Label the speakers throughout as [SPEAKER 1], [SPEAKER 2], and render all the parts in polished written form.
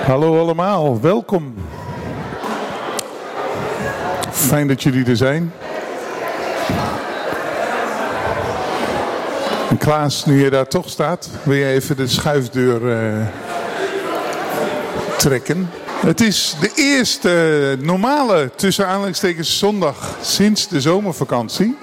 [SPEAKER 1] Hallo allemaal, welkom. Fijn dat jullie er zijn. En Klaas, nu je daar toch staat, wil je even de schuifdeur trekken. Het is de eerste normale, tussen aanhalingstekens, zondag sinds de zomervakantie.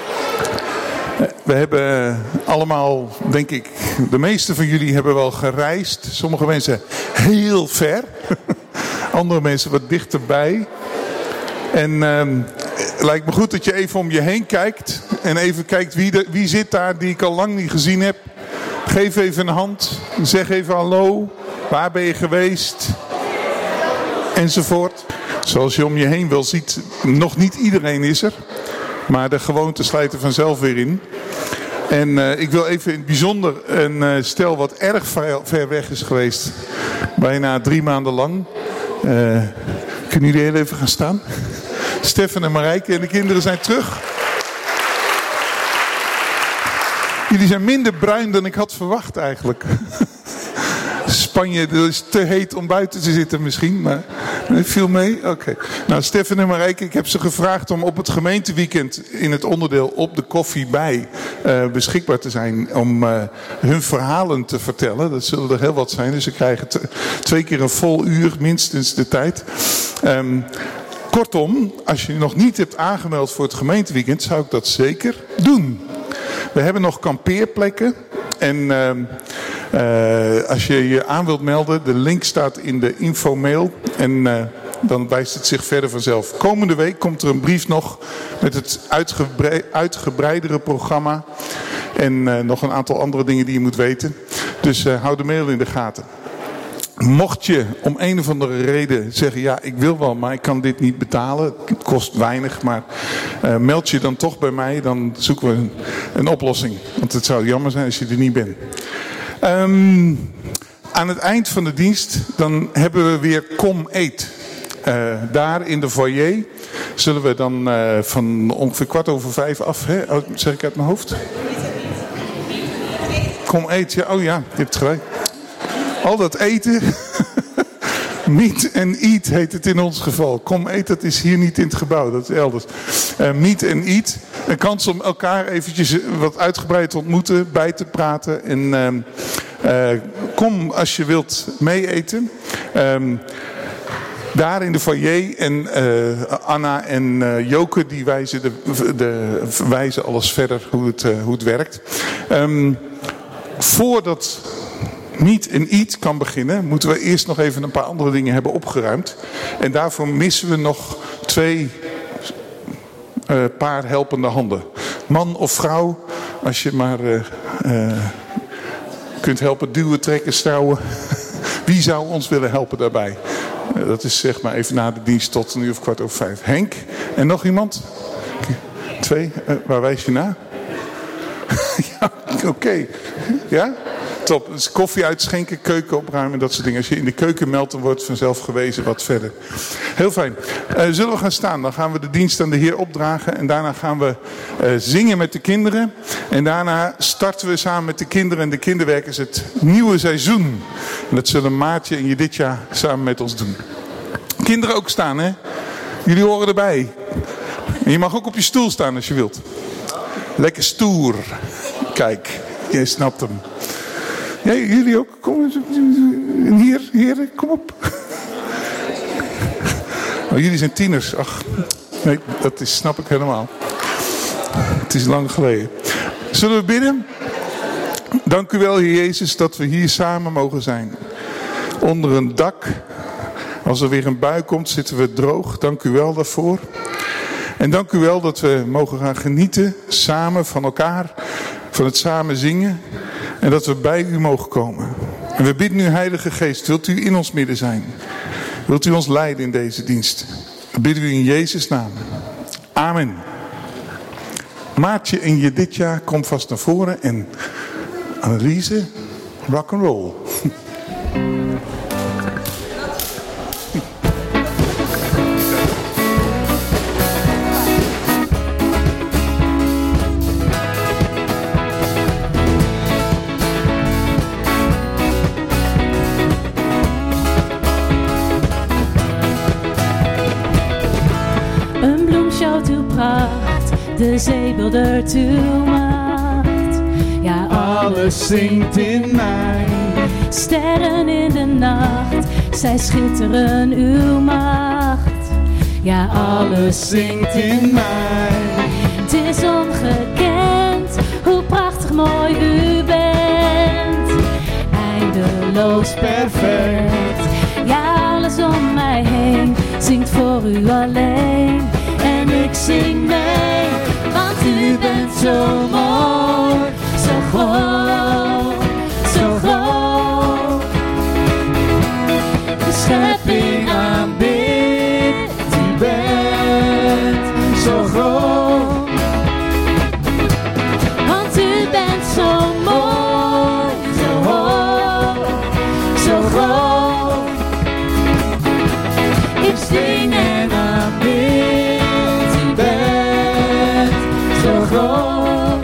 [SPEAKER 1] We hebben allemaal, denk ik, de meeste van jullie hebben wel gereisd. Sommige mensen heel ver. Andere mensen wat dichterbij. En het lijkt me goed dat je even om je heen kijkt. En even kijkt wie zit daar die ik al lang niet gezien heb. Geef even een hand. Zeg even hallo. Waar ben je geweest? Enzovoort. Zoals je om je heen wel ziet, nog niet iedereen is er. Maar de gewoonten slijten vanzelf weer in. En ik wil even in het bijzonder een stel wat erg ver weg is geweest. Bijna 3 maanden lang. Kunnen jullie heel even gaan staan? Stefan en Marijke en de kinderen zijn terug. Jullie zijn minder bruin dan ik had verwacht eigenlijk. Spanje, dat is te heet om buiten te zitten misschien, maar viel mee? Oké. Nou, Stefan en Marijke, ik heb ze gevraagd om op het gemeenteweekend in het onderdeel Op de Koffie bij beschikbaar te zijn om hun verhalen te vertellen. Dat zullen er heel wat zijn, dus ze krijgen 2 keer een vol uur minstens de tijd. Kortom, als je nog niet hebt aangemeld voor het gemeenteweekend, zou ik dat zeker doen. We hebben nog kampeerplekken. En als je je aan wilt melden, de link staat in de infomail. En dan wijst het zich verder vanzelf. Komende week komt er een brief nog met het uitgebreidere programma. En nog een aantal andere dingen die je moet weten. Dus hou de mail in de gaten. Mocht je om een of andere reden zeggen, ja ik wil wel, maar ik kan dit niet betalen. Het kost weinig, maar meld je dan toch bij mij. Dan zoeken we een oplossing. Want het zou jammer zijn als je er niet bent. Aan het eind van de dienst, dan hebben we weer Kom Eet. Daar in de foyer zullen we dan van ongeveer 4:15 af, hè? Zeg ik uit mijn hoofd? Kom Eet, ja, oh ja, je hebt gelijk. Al dat eten, meet and eat heet het in ons geval. Kom eet, dat is hier niet in het gebouw, dat is elders. Meet and eat, een kans om elkaar eventjes wat uitgebreid te ontmoeten, bij te praten. En kom als je wilt mee eten. Daar in de foyer en Anna en Joke die wijzen alles verder hoe het werkt. Voordat Meet and Eat kan beginnen, moeten we eerst nog even een paar andere dingen hebben opgeruimd. En daarvoor missen we nog 2 paar helpende handen. Man of vrouw, als je maar kunt helpen duwen, trekken, stouwen. Wie zou ons willen helpen daarbij? Dat is zeg maar even na de dienst tot 4:15. Henk en nog iemand? 2, waar wijs je naar? Ja, oké. Ja? Top. Dus koffie uitschenken, keuken opruimen, dat soort dingen. Als je in de keuken meldt, dan wordt vanzelf gewezen wat verder. Heel fijn. Zullen we gaan staan? Dan gaan we de dienst aan de Heer opdragen. En daarna gaan we zingen met de kinderen. En daarna starten we samen met de kinderen en de kinderwerkers het nieuwe seizoen. En dat zullen Maartje en Juditja samen met ons doen. Kinderen ook staan, hè? Jullie horen erbij. En je mag ook op je stoel staan als je wilt. Lekker stoer. Kijk, jij snapt hem. Ja, jullie ook? Kom, hier, heren, kom op. Oh, jullie zijn tieners. Ach, nee, dat snap ik helemaal. Het is lang geleden. Zullen we bidden? Dank u wel, Heer Jezus, dat we hier samen mogen zijn. Onder een dak. Als er weer een bui komt, zitten we droog. Dank u wel daarvoor. En dank u wel dat we mogen gaan genieten samen van elkaar. Van het samen zingen. En dat we bij u mogen komen. En we bidden u, Heilige Geest, wilt u in ons midden zijn? Wilt u ons leiden in deze dienst? We bidden u in Jezus' naam. Amen. Maartje en Juditja, kom vast naar voren. En Anneliese, rock and roll.
[SPEAKER 2] de zeebelder toemacht. Ja,
[SPEAKER 3] alles zingt in mij.
[SPEAKER 2] Sterren in de nacht, zij schitteren uw macht. Ja, alles zingt in mij. Het is ongekend, hoe prachtig mooi u bent. Eindeloos perfect. Ja, alles om mij heen zingt voor u alleen. En ik zing mee, want u bent zo mooi, zo groot, zo groot. De schepping aanbidt, u bent zo groot. Want u bent zo mooi, zo hoog, zo groot. Ik zing en aanbid, u bent zo groot.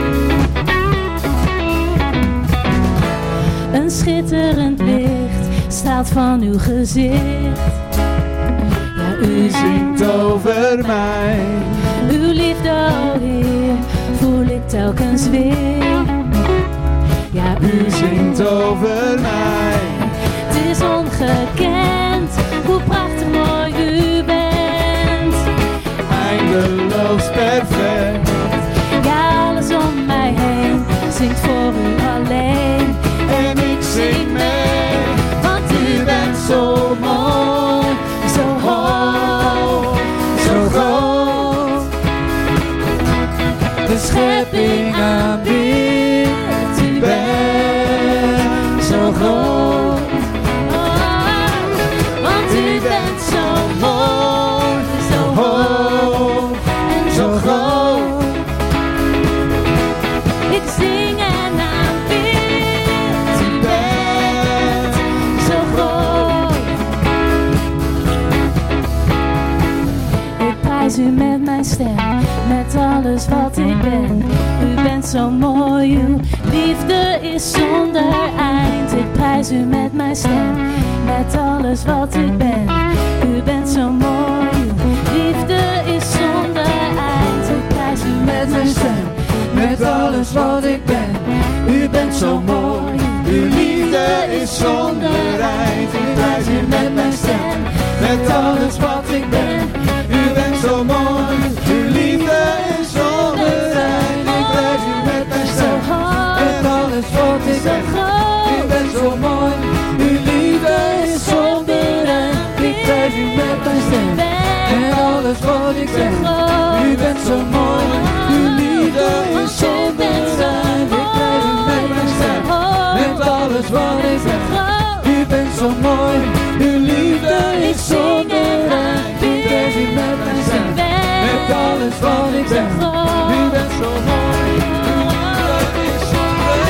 [SPEAKER 2] Een schitterend licht straalt van uw gezicht. Ja, u zingt over mij. Uw liefde, o Heer, voel ik telkens weer. Ja, u zingt over mij. Het is ongekend, hoe prachtig mooi u bent. Eindeloos perfect. Ja, alles om mij heen zingt voor u alleen. En ik zing mee, want u bent zo mooi, zo hoog, zo groot. De schepping aanbidt, u bent zo groot. Want u bent zo mooi, zo hoog en zo groot. Ik zing en aanbid, u bent zo groot. Ik prijs u met mijn stem, met alles wat ik ben. U bent zo mooi, uw liefde is zonder eind. Ik prijs u met mijn stem, met alles wat ik ben. U bent zo mooi, uw liefde is zonder eind. Ik prijs u met mijn stem, met alles wat ik ben. U bent zo mooi, uw liefde is zonder eind. Ik prijs u met mijn stem, met alles wat ik ben. U bent zo mooi, uw liefde is zonder eind. Ik prijs u met mijn stem, met alles wat ik ben. U bent zo mooi, uw liefde is zonder eind. Ik prijs u met mijn stem, met alles wat ik ben. U bent zo mooi, uw liefde is zonder eind. Ik prijs u met mijn stem, met alles wat ik ben. U bent zo mooi, uw liefde is zonder eind. Ik prijs u met mijn stem, met alles wat ik ben. U bent zo mooi, uw liefde is zonder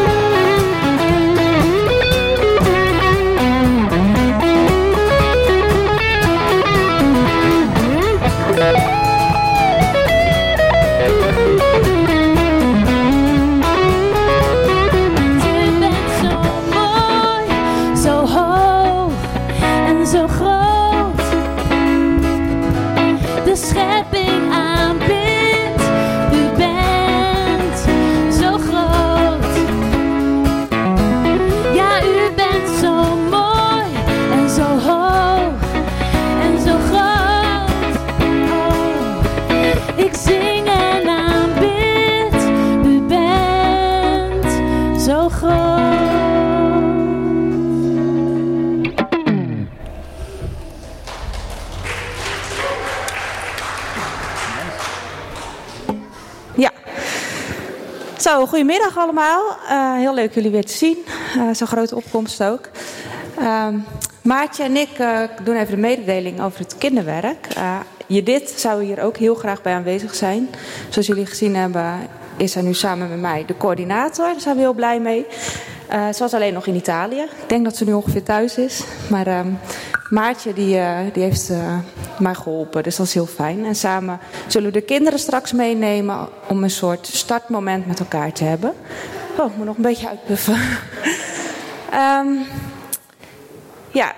[SPEAKER 2] U bent zo mooi, zo hoog en zo groot. De schepping aanbidt, u bent zo groot. Ja, u bent zo mooi en zo hoog en zo groot. Oh, ik zing en aanbid, u bent zo groot.
[SPEAKER 4] Ja. Zo, goedemiddag allemaal. Heel leuk jullie weer te zien. Zo'n grote opkomst ook. Maartje en ik doen even de mededeling over het kinderwerk. Judith zou hier ook heel graag bij aanwezig zijn. Zoals jullie gezien hebben is zij nu samen met mij de coördinator. Daar zijn we heel blij mee. Ze was alleen nog in Italië. Ik denk dat ze nu ongeveer thuis is. Maar Maartje die heeft mij geholpen. Dus dat is heel fijn. En samen zullen we de kinderen straks meenemen om een soort startmoment met elkaar te hebben. Oh, ik moet nog een beetje uitpuffen.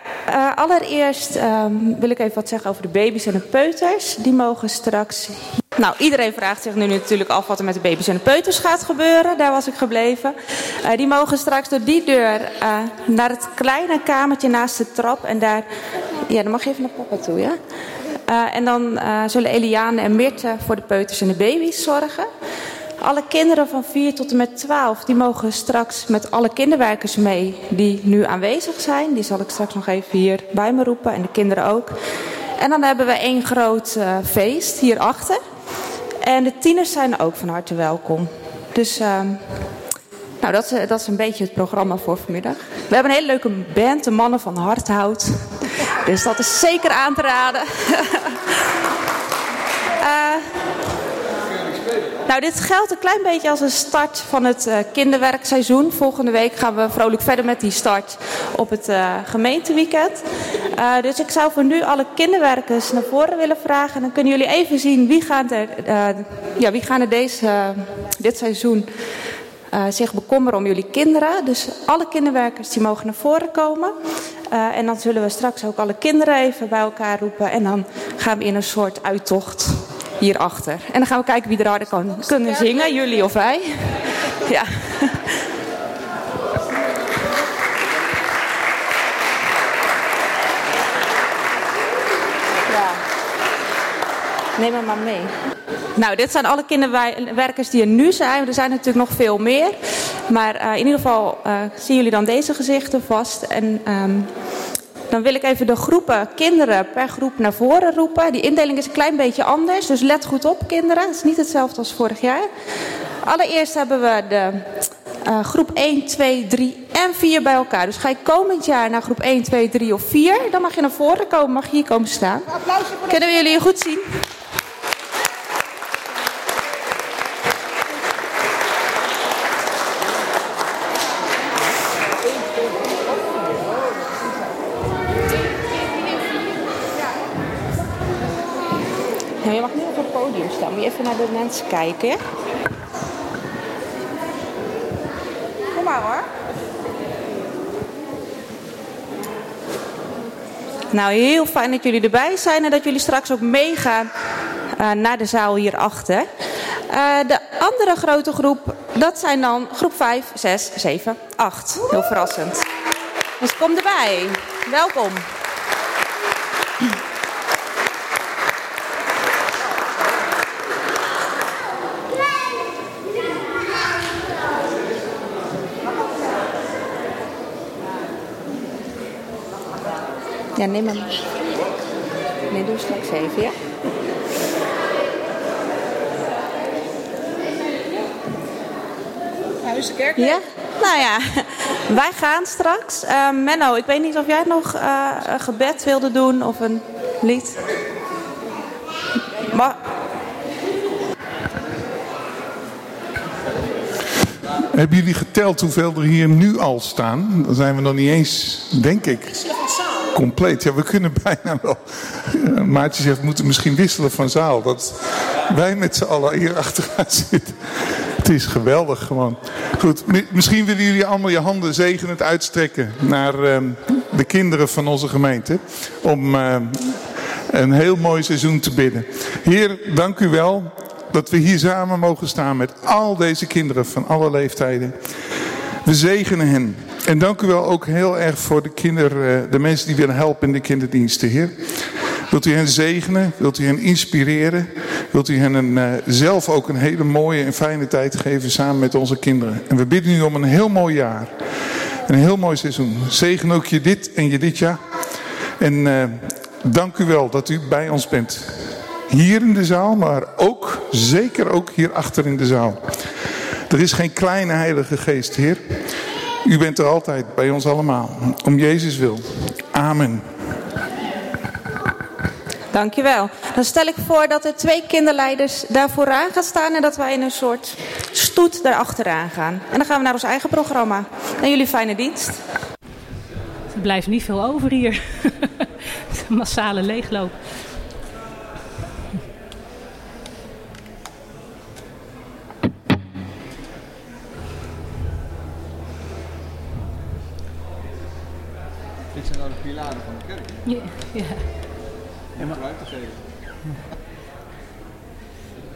[SPEAKER 4] Allereerst wil ik even wat zeggen over de baby's en de peuters. Die mogen straks Nou, iedereen vraagt zich nu natuurlijk af wat er met de baby's en de peuters gaat gebeuren. Daar was ik gebleven. Die mogen straks door die deur naar het kleine kamertje naast de trap. En daar, ja, dan mag je even naar papa toe, ja? En dan zullen Eliane en Mirte voor de peuters en de baby's zorgen. Alle kinderen van 4 tot en met 12, die mogen straks met alle kinderwerkers mee die nu aanwezig zijn. Die zal ik straks nog even hier bij me roepen en de kinderen ook. En dan hebben we 1 groot feest hierachter. En de tieners zijn ook van harte welkom. Dus nou, dat is een beetje het programma voor vanmiddag. We hebben een hele leuke band, de Mannen van Harthout. Dus dat is zeker aan te raden. Nou, dit geldt een klein beetje als een start van het kinderwerkseizoen. Volgende week gaan we vrolijk verder met die start op het gemeenteweekend. Dus ik zou voor nu alle kinderwerkers naar voren willen vragen. En dan kunnen jullie even zien wie gaan er dit seizoen zich bekommeren om jullie kinderen. Dus alle kinderwerkers die mogen naar voren komen. En dan zullen we straks ook alle kinderen even bij elkaar roepen. En dan gaan we in een soort uittocht hierachter. En dan gaan we kijken wie er harder kunnen zingen. Jullie of wij. Ja. Ja. Neem hem maar mee. Nou, dit zijn alle kinderwerkers die er nu zijn. Er zijn natuurlijk nog veel meer. Maar in ieder geval zien jullie dan deze gezichten vast. En dan wil ik even de groepen kinderen per groep naar voren roepen. Die indeling is een klein beetje anders. Dus let goed op, kinderen. Het is niet hetzelfde als vorig jaar. Allereerst hebben we de groep 1, 2, 3 en 4 bij elkaar. Dus ga je komend jaar naar groep 1, 2, 3 of 4. Dan mag je naar voren komen, mag je hier komen staan. Kunnen we jullie goed zien? Nou, je mag nu op het podium staan. Moet je even naar de mensen kijken, ja? Kom maar hoor. Nou, heel fijn dat jullie erbij zijn en dat jullie straks ook meegaan naar de zaal hierachter. De andere grote groep, dat zijn dan groep 5, 6, 7, 8. Heel verrassend. Dus kom erbij. Welkom. Ja, neem hem. Nee, doe straks even, ja?
[SPEAKER 5] Nou, is de kerk?
[SPEAKER 4] Ja? Nou ja, wij gaan straks. Menno, ik weet niet of jij nog een gebed wilde doen of een lied. Maar...
[SPEAKER 1] Hebben jullie geteld hoeveel er hier nu al staan? Dan zijn we nog niet eens, denk ik, compleet. Ja, we kunnen bijna wel. Maartje zegt, we moeten misschien wisselen van zaal. Dat wij met z'n allen hier achteraan zitten. Het is geweldig gewoon. Goed, misschien willen jullie allemaal je handen zegenend uitstrekken naar de kinderen van onze gemeente. Om een heel mooi seizoen te bidden. Heer, dank u wel dat we hier samen mogen staan met al deze kinderen van alle leeftijden. We zegenen hen. En dank u wel ook heel erg voor de mensen die willen helpen in de kinderdiensten, Heer. Wilt u hen zegenen? Wilt u hen inspireren? Wilt u hen zelf ook een hele mooie en fijne tijd geven samen met onze kinderen? En we bidden u om een heel mooi jaar. Een heel mooi seizoen. Zegen ook je dit jaar. En dank u wel dat u bij ons bent. Hier in de zaal, maar ook, zeker ook hier achter in de zaal. Er is geen kleine heilige geest, Heer. U bent er altijd bij ons allemaal. Om Jezus wil. Amen.
[SPEAKER 4] Dankjewel. Dan stel ik voor dat er 2 kinderleiders daar vooraan gaan staan en dat wij in een soort stoet daarachteraan gaan. En dan gaan we naar ons eigen programma. En jullie fijne dienst.
[SPEAKER 6] Er blijft niet veel over hier. Massale leegloop.
[SPEAKER 3] Dit zijn nou de pilaren van de kerk.
[SPEAKER 6] Ja.
[SPEAKER 3] En maar ruimte geven.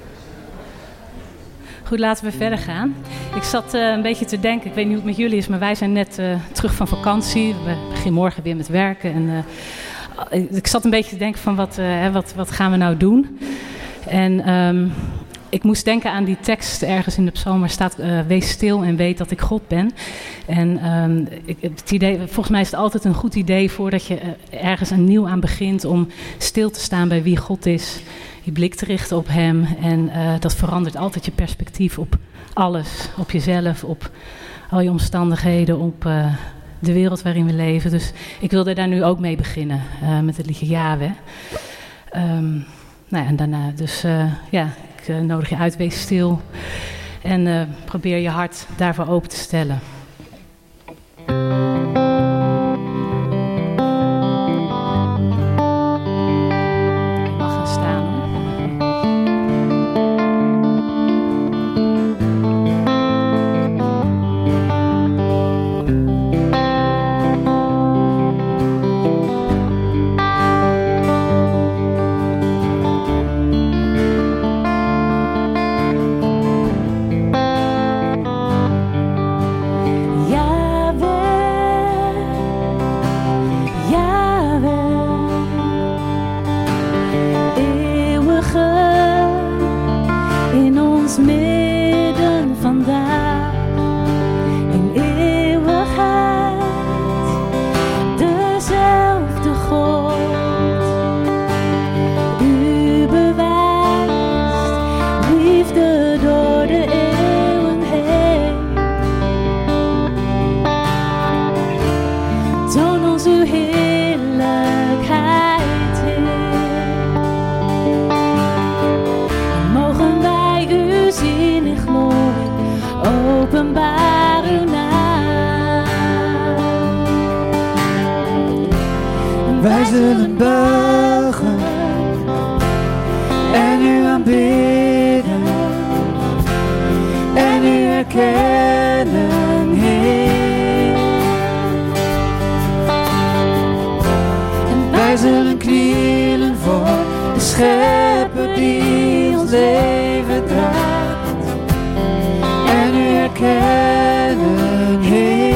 [SPEAKER 6] Goed, laten we verder gaan. Ik zat een beetje te denken, ik weet niet hoe het met jullie is, maar wij zijn net terug van vakantie. We beginnen morgen weer met werken. En ik zat een beetje te denken van wat gaan we nou doen? En ik moest denken aan die tekst ergens in de psalm waar staat, wees stil en weet dat ik God ben. En het idee, volgens mij is het altijd een goed idee voordat je ergens een nieuw aan begint om stil te staan bij wie God is. Je blik te richten op hem en dat verandert altijd je perspectief op alles. Op jezelf, op al je omstandigheden, op de wereld waarin we leven. Dus ik wilde daar nu ook mee beginnen met het liedje Yahweh. En daarna dus ik nodig je uit, wees stil en probeer je hart daarvoor open te stellen.
[SPEAKER 5] Wij zullen buigen en u aanbidden en u erkennen, Heer. En wij zullen knielen voor de Schepper die ons leven draagt en u erkennen, Heer.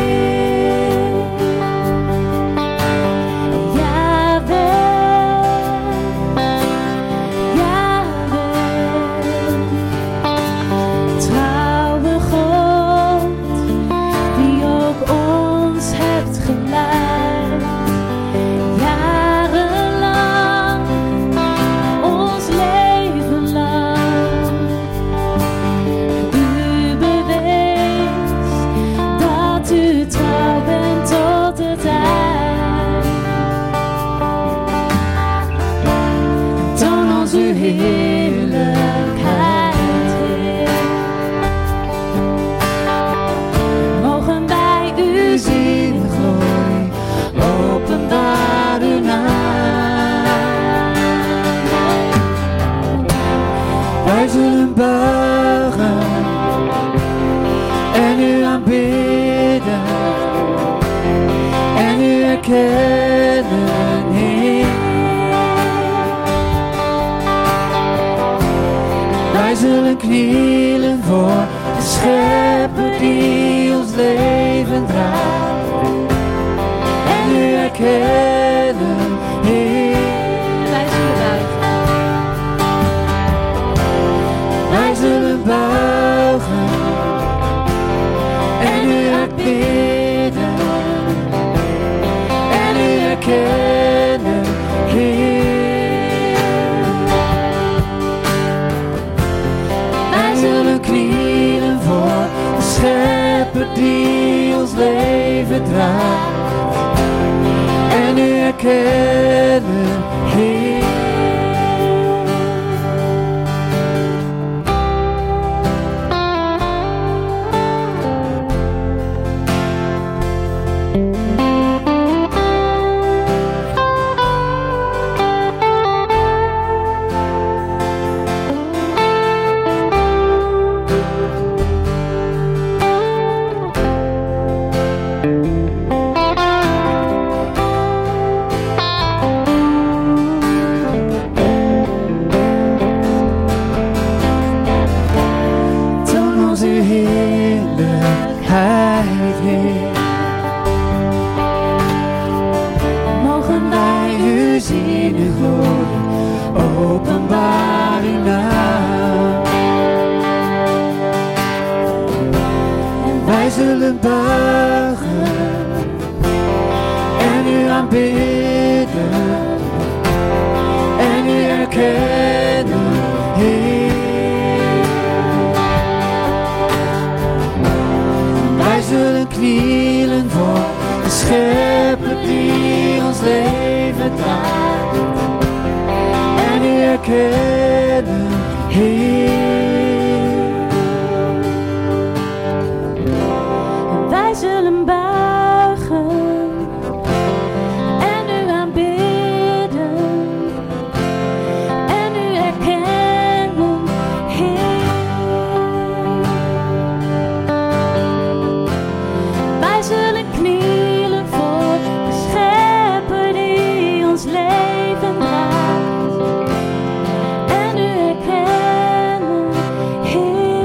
[SPEAKER 5] Wij zullen buigen en u aanbidden en u erkennen, Heer. Wij zullen knielen voor de Schepper die ons leven draagt en u erkennen, Heer. Wij zullen buigen en u aanbidden en u erkennen, Heer. Wij zullen knielen voor de Schepper die ons leven draagt en u erkennen, Heer. zullen buigen en u aanbidden en u erkennen, Heer. Wij zullen knielen voor de Schepper die ons leven draagt en u erkennen, Heer.
[SPEAKER 2] Wij zullen buigen en u aanbidden en u erkennen, Heer. Wij zullen knielen voor de Schepper die ons leven draagt en u erkennen, Heer.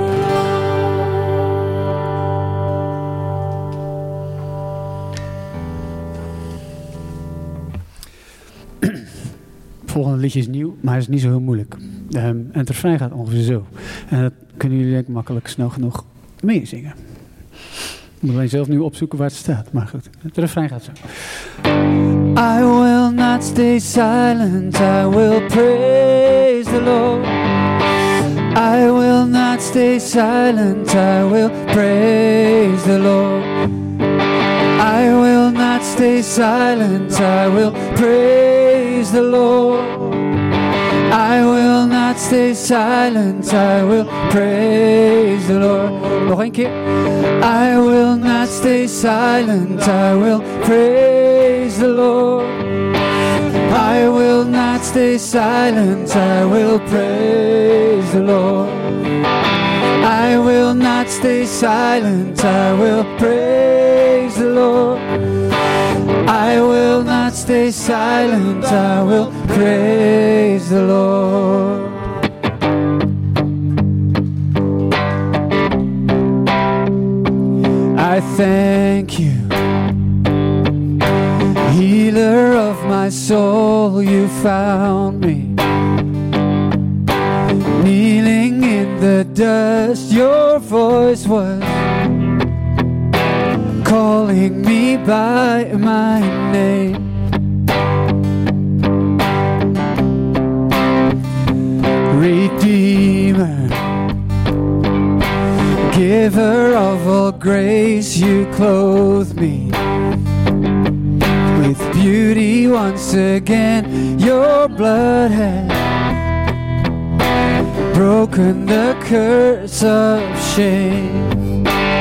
[SPEAKER 7] Het volgende liedje is nieuw, maar hij is niet zo heel moeilijk. En het refrein gaat ongeveer zo. En dat kunnen jullie denk ik makkelijk snel genoeg meezingen. Ik moet alleen zelf nu opzoeken waar het staat. Maar goed, het refrein gaat zo.
[SPEAKER 5] I will not stay silent, I will praise the Lord. I will not stay silent, I will praise the Lord. I will not stay silent, I will praise the Lord. I will not stay silent, I will praise the Lord. Nog een keer. I will not stay silent, I will praise the Lord. I will not stay silent, I will praise the Lord. I will not stay silent, I will praise the Lord. I will not stay silent, I will praise the Lord. I thank you, healer of my soul, you found me. Kneeling in the dust, your voice was calling me by my name. Redeemer, giver of all grace, you clothe me with beauty once again. Your blood has broken the curse of shame.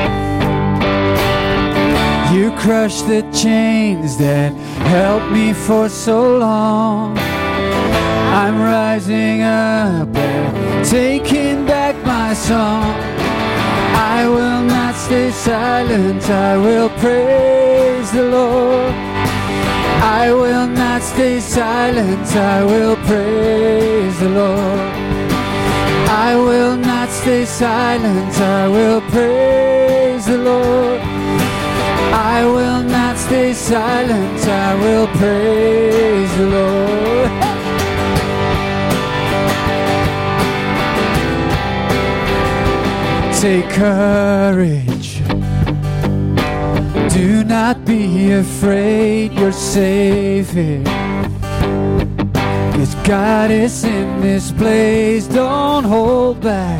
[SPEAKER 5] You crushed the chains that held me for so long. I'm rising up and taking back my song. I will not stay silent, I will praise the Lord. I will not stay silent, I will praise the Lord. I will not stay silent, I will praise the Lord. I will not stay silent, I will praise the Lord. Take courage, do not be afraid, you're safe here. 'Cause God is in this place, don't hold back.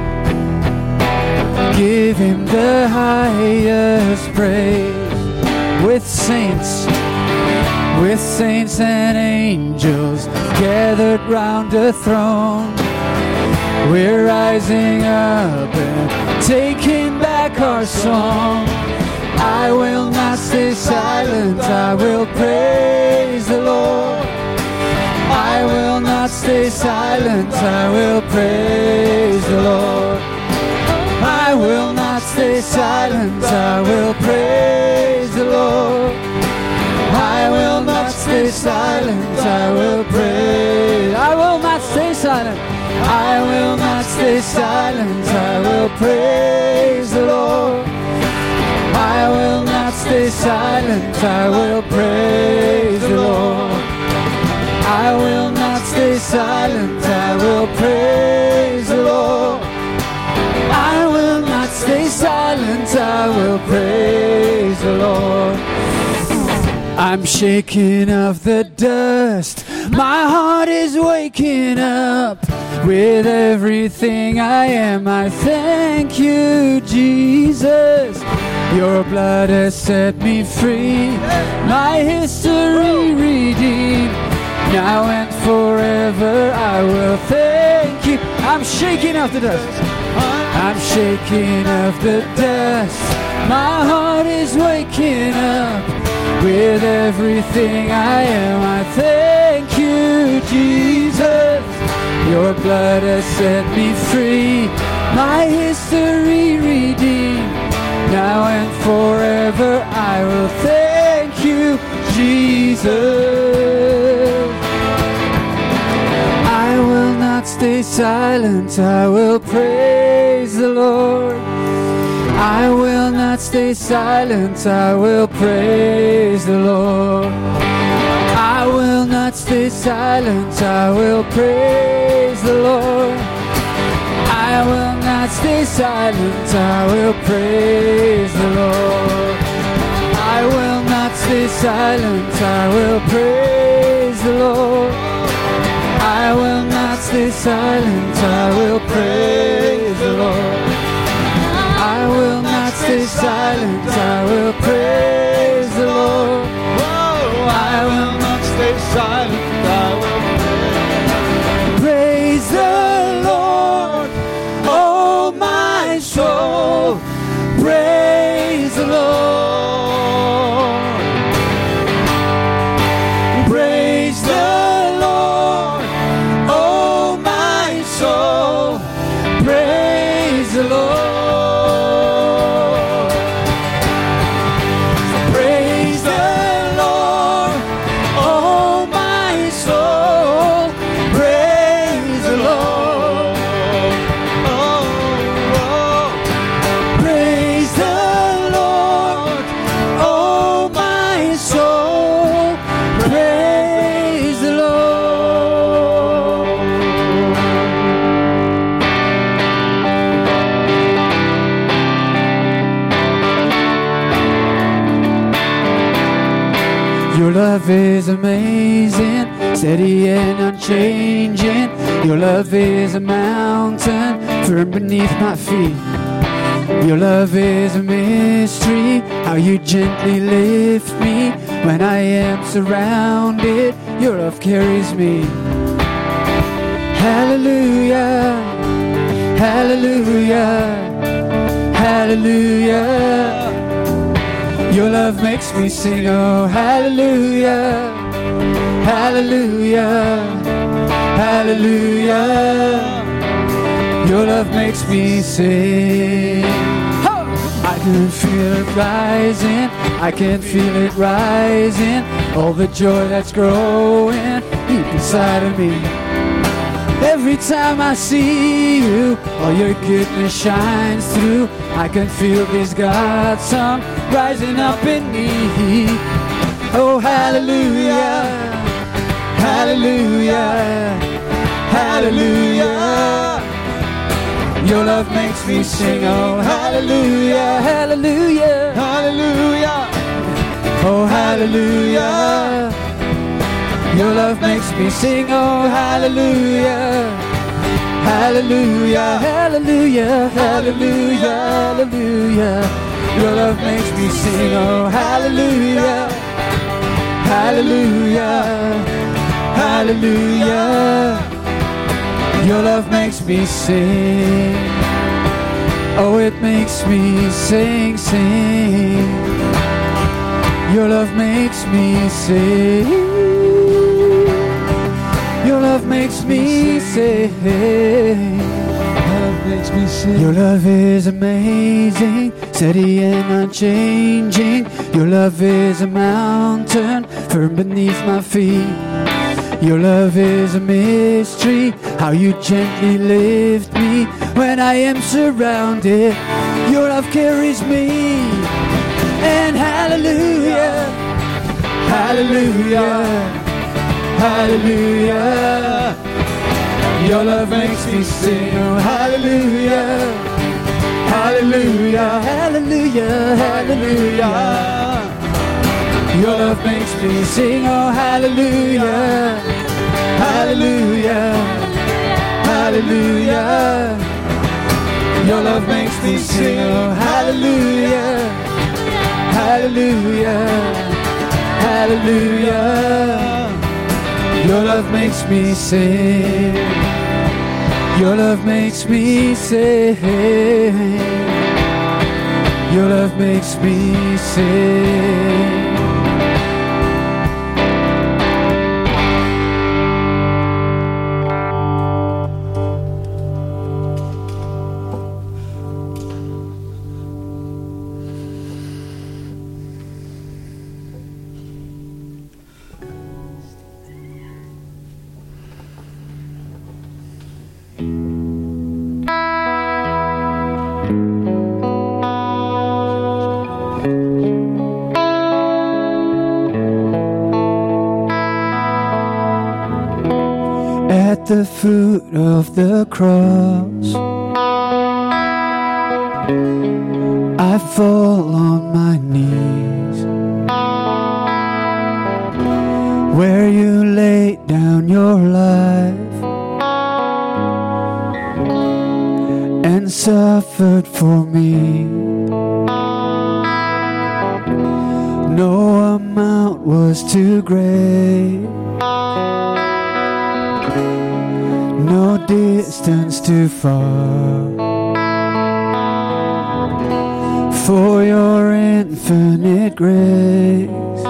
[SPEAKER 5] Give him the highest praise. With saints and angels gathered round the throne. We're rising up and taking back our song. I will not stay silent, I will praise the Lord. I will not stay silent, I will praise the Lord. I will not stay silent, I will praise the Lord. I will not stay silent, I will praise. I will not stay silent. I will not stay silent, I will praise the Lord. I will not stay silent, I will praise the Lord. I will not stay silent, I will praise the Lord. I will not stay silent, I will praise I'm shaking off the dust. My heart is waking up. With everything I am, I thank you, Jesus. Your blood has set me free. My history redeemed. Now and forever I will thank you. I'm shaking off the dust. I'm shaking off the dust. My heart is waking up. With everything I am, I thank you, Jesus. Your blood has set me free. My history redeemed. Now and forever I will thank you, Jesus. I will not stay silent, I will praise the Lord. I will not stay silent, I will praise the Lord. I will not stay silent, I will praise the Lord. I will not stay silent, I will praise the Lord. I will not stay silent, I will praise the Lord. I will not stay silent, I will praise the Lord. I will not stay silent, I will praise the Lord. I will not stay silent, I will praise the Lord. Oh my soul, praise the Lord. Praise the Lord. Oh my soul, praise the Lord. Praise the Lord. Oh my soul, praise the Lord. Oh, oh. Praise the Lord. Oh my soul, praise the Lord. Your love is amazing, steady and unchanging. Your love is a mountain firm beneath my feet. Your love is a mystery, how you gently lift me when I am surrounded. Your love carries me. Hallelujah, hallelujah, hallelujah. Your love makes me sing, oh hallelujah, hallelujah, hallelujah. Your love makes me sing. I can feel it rising, I can feel it rising. All the joy that's growing deep inside of me. Every time I see you, all your goodness shines through. I can feel this God's song rising up in me. Oh, hallelujah, hallelujah, hallelujah. Your love makes me sing, oh, hallelujah, hallelujah, hallelujah. Oh, hallelujah. Your love makes me sing, oh hallelujah, hallelujah, hallelujah, hallelujah, hallelujah. Your love makes me sing, oh hallelujah, hallelujah, hallelujah. Your love makes me sing, oh it makes me sing, sing. Your love makes me sing. Your love makes me sing. Love makes me sing. Your love is amazing, steady and unchanging. Your love is a mountain firm beneath my feet. Your love is a mystery, how you gently lift me when I am surrounded. Your love carries me. And hallelujah, hallelujah, hallelujah. Your love makes me sing, oh hallelujah, hallelujah, hallelujah, hallelujah. Your love makes me sing, oh hallelujah, hallelujah, hallelujah. Your love makes me sing, oh hallelujah, hallelujah, hallelujah. Your love makes me sing. Your love makes me sing. Your love makes me sing. At the foot of the cross, I fall on my knees, where you laid down your life and suffered for me. No amount was too great, no distance too far, for your infinite grace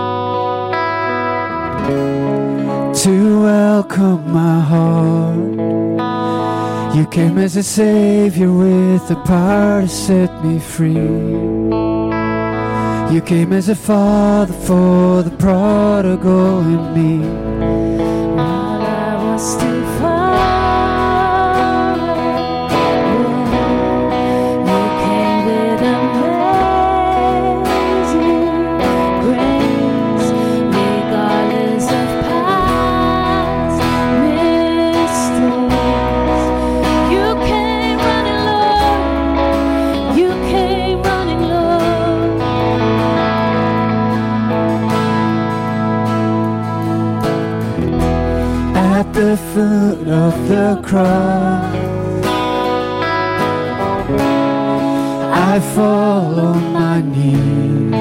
[SPEAKER 5] to welcome my heart. You came as a savior with the power to set me free. You came as a father for the prodigal in me.
[SPEAKER 2] While I was still far away, you came with amazing grace, regardless of past mistakes. You came running low, you came running low.
[SPEAKER 5] At the foot of the cross, I fall on my knees,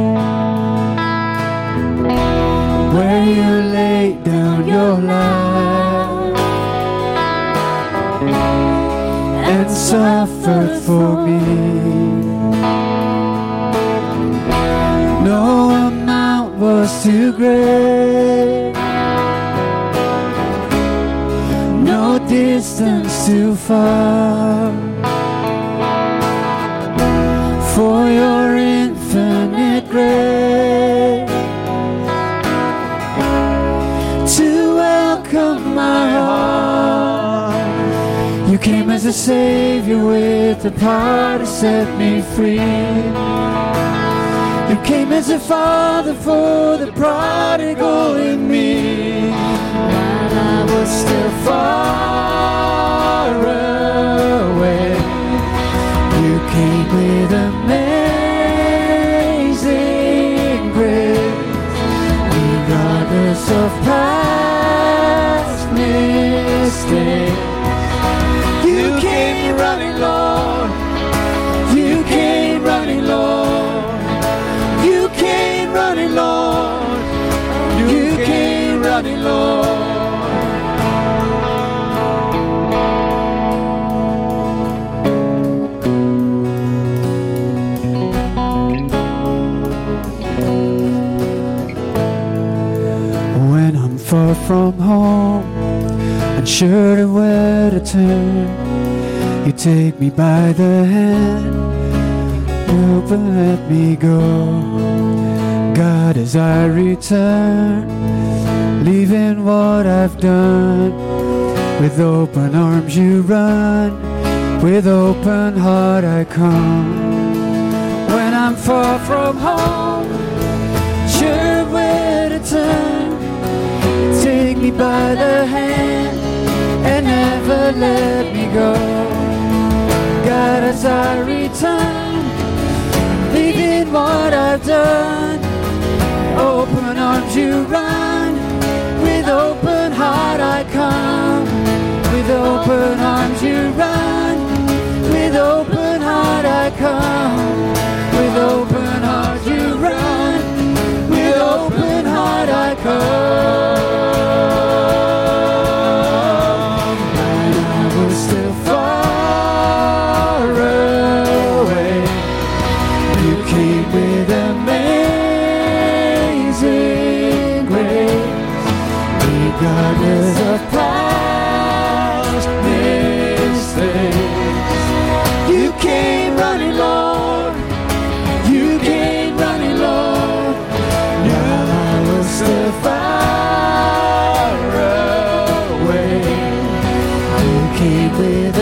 [SPEAKER 5] where you laid down your life and suffered for me. No amount was too great, no distance too far, for your infinite grace to welcome my heart. You came as a savior with the power to set me free. You came as a father for the prodigal in me. While I was still far away, you came with amazing grace, regardless of past mistakes. You came running, Lord. You came running, Lord. You came running, Lord. You came running, Lord. When I'm far from home, unsure of where to turn, you take me by the hand, open, let me go. God, as I return, leaving what I've done, with open arms you run, with open heart I come. When I'm far from home, sure of where to turn, take me by the hand and never let me go. God, as I return, leaving what I've done, open arms you run. With open heart I come. With open arms you run. With open heart I come. With open heart you run. With open heart I come. And I was still far away. You came with amazing grace. Regardless of past mistakes, you came running, Lord. You came running, Lord. While I was still far away, you came with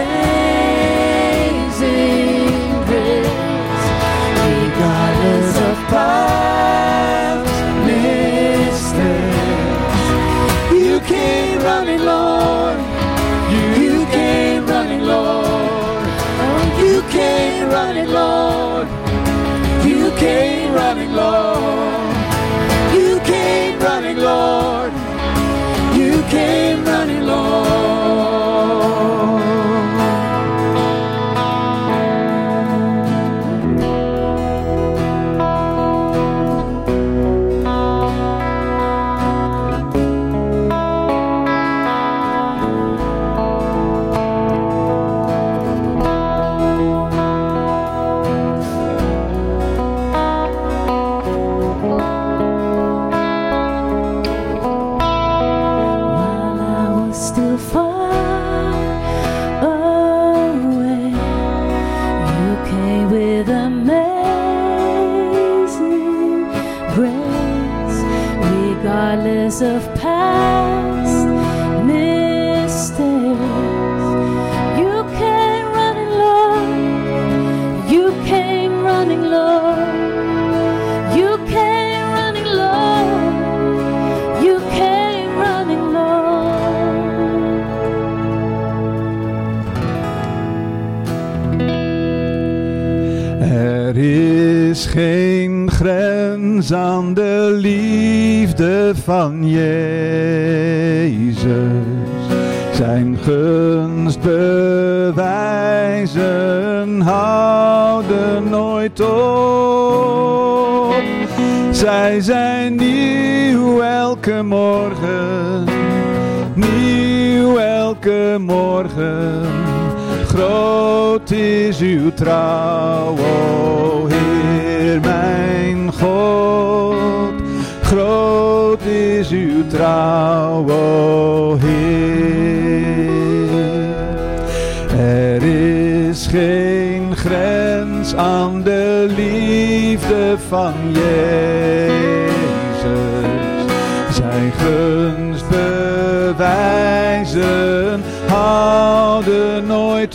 [SPEAKER 5] amazing grace. Regardless of past mistakes, you came running, Lord. You came running, Lord. You came running, Lord. You came running, Lord. You came running, Lord. You came running, Lord.
[SPEAKER 2] While I was still far away, you came with amazing grace. Regardless of past mistakes, you came running, Lord. You came running, Lord. You came running, Lord. You came running, Lord.
[SPEAKER 8] Er is geen grens aan de liefde van Jezus. Zijn gunstbewijzen houden nooit op. Zij zijn nieuw elke morgen, nieuw elke morgen. Groot is uw trouw, o Heer mijn God. Groot is uw trouw, o Heer. Er is geen grens aan de liefde van Jezus. Zijn gunstbewijzen houden nooit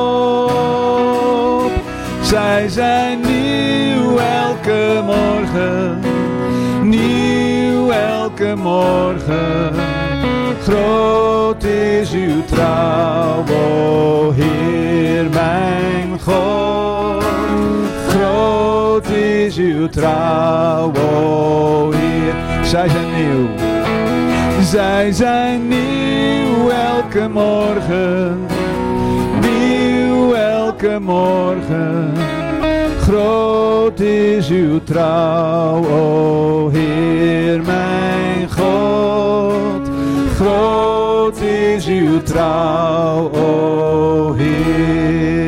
[SPEAKER 8] op. Zij zijn nieuw elke morgen, nieuw elke morgen. Groot is uw trouw, o Heer mijn God. Groot is uw trouw, o Heer. Zij zijn nieuw. Zij zijn nieuw elke morgen, nieuw elke morgen. Groot is uw trouw, o Heer mijn God. Groot is uw trouw, o Heer.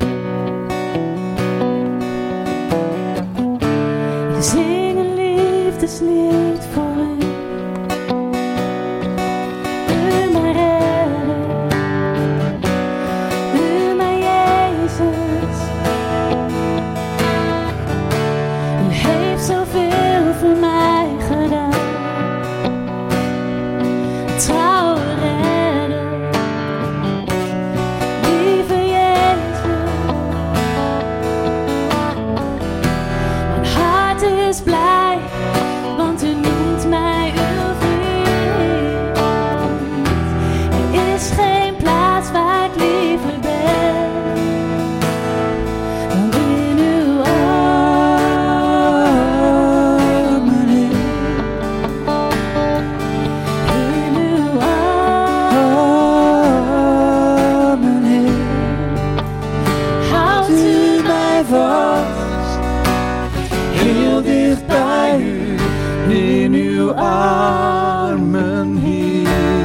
[SPEAKER 2] Zing een lied
[SPEAKER 5] vast, heel dicht bij u, in uw armen, Heer.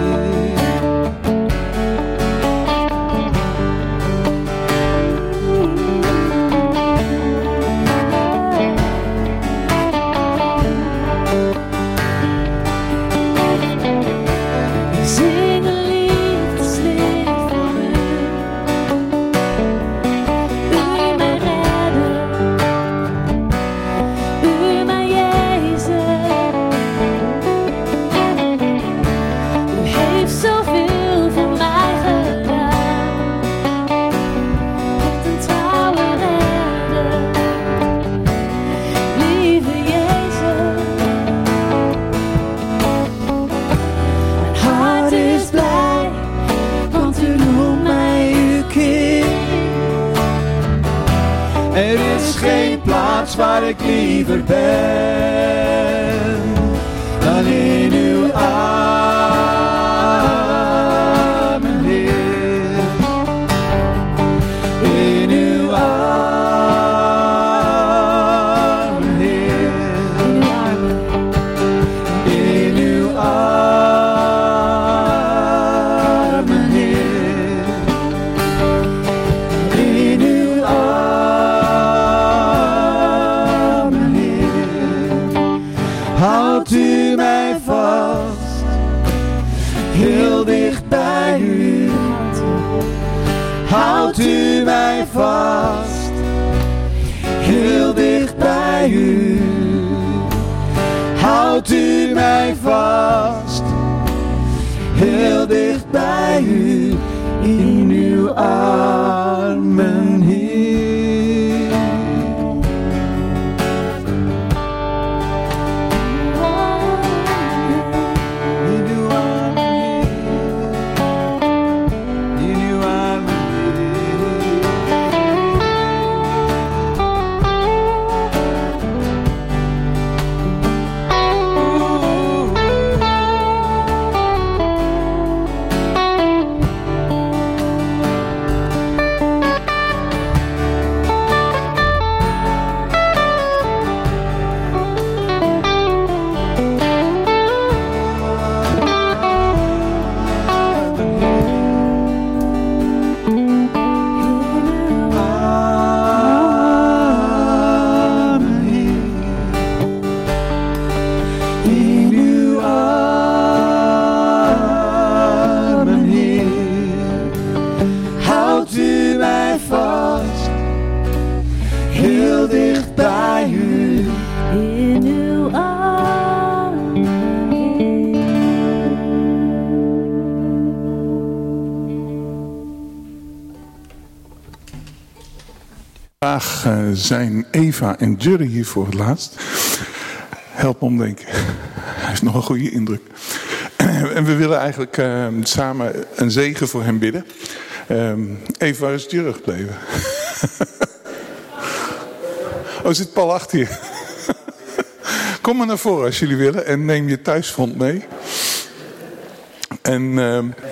[SPEAKER 2] Zing een liefdeslied voor u. U mijn redder, u mijn Jezus. U heeft zoveel voor mij gedaan. Wat een trouwe redder, lieve Jezus. Mijn hart is blij, want u noemt mij uw kind.
[SPEAKER 5] Er is geen plaats waar ik liever ben dan in uw armen, Heer. In uw armen, Heer. In uw armen, Heer. In uw armen, Heer. Houdt u mij vast, heel dicht bij u. Houdt u mij vast, heel dicht bij u. Houdt u mij vast, heel dicht bij u, in uw armen, Heer. In uw armen, Heer. In uw armen, armen, Heer. In uw armen, Heer. Houdt u mij vast, heel dicht bij u.
[SPEAKER 2] In uw armen,
[SPEAKER 1] Vandaag zijn Eva en Jerry hier voor het laatst. Help me omdenken. Hij heeft nog een goede indruk. En we willen eigenlijk samen een zegen voor hem bidden. Eva, waar is Jerry gebleven? Oh, zit Paul achter je? Kom maar naar voren als jullie willen en neem je thuisfront mee. En...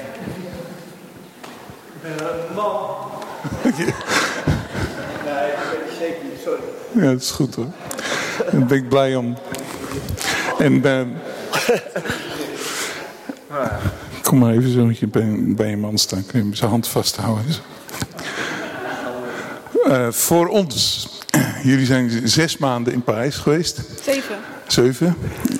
[SPEAKER 1] Ja, dat is goed hoor. Daar ben ik blij om. En kom maar even zo bij je man staan. Kun je zijn hand vasthouden. Voor ons. Jullie zijn 6 maanden in Parijs geweest. 7.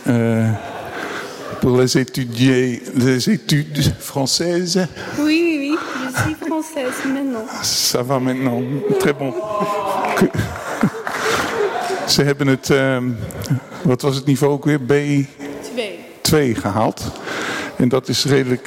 [SPEAKER 1] Pour les études françaises.
[SPEAKER 9] Oui. Je suis française maintenant.
[SPEAKER 1] Ça va maintenant. Très bon. Ze hebben het, wat was het niveau ook weer? B2 gehaald. En dat is redelijk...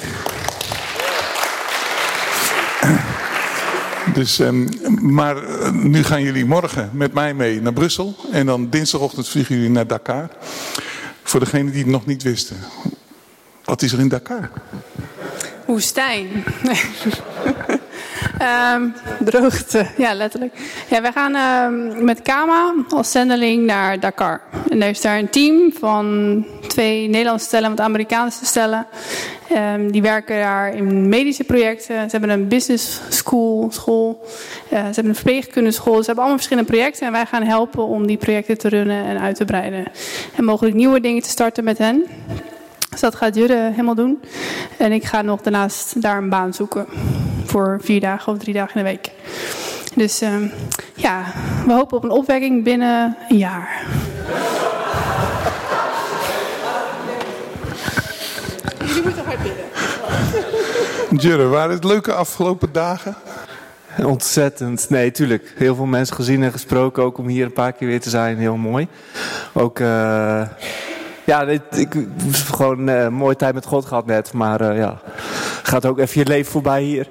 [SPEAKER 1] Dus, maar nu gaan jullie morgen met mij mee naar Brussel. En dan dinsdagochtend vliegen jullie naar Dakar. Voor degenen die het nog niet wisten. Wat is er in Dakar?
[SPEAKER 9] Woestijn. Droogte, ja, letterlijk. Ja, wij gaan met Kama als zendeling naar Dakar. En er is daar een team van 2 Nederlandse stellen en wat Amerikaanse stellen. Die werken daar in medische projecten. Ze hebben een business school. Ze hebben een verpleegkundeschool. Ze hebben allemaal verschillende projecten. En wij gaan helpen om die projecten te runnen en uit te breiden. En mogelijk nieuwe dingen te starten met hen. Dus dat gaat Jurre helemaal doen. En ik ga nog daarnaast daar een baan zoeken. Voor 4 dagen of 3 dagen in de week. Dus ja, we hopen op een opwekking binnen een jaar. Jullie moeten hard bidden.
[SPEAKER 1] Jurre, waren het leuke afgelopen dagen?
[SPEAKER 10] Ontzettend. Nee, tuurlijk. Heel veel mensen gezien en gesproken. Ook om hier een paar keer weer te zijn. Heel mooi. Ook... Ja, gewoon een mooie tijd met God gehad net. Maar ja, gaat ook even je leven voorbij hier.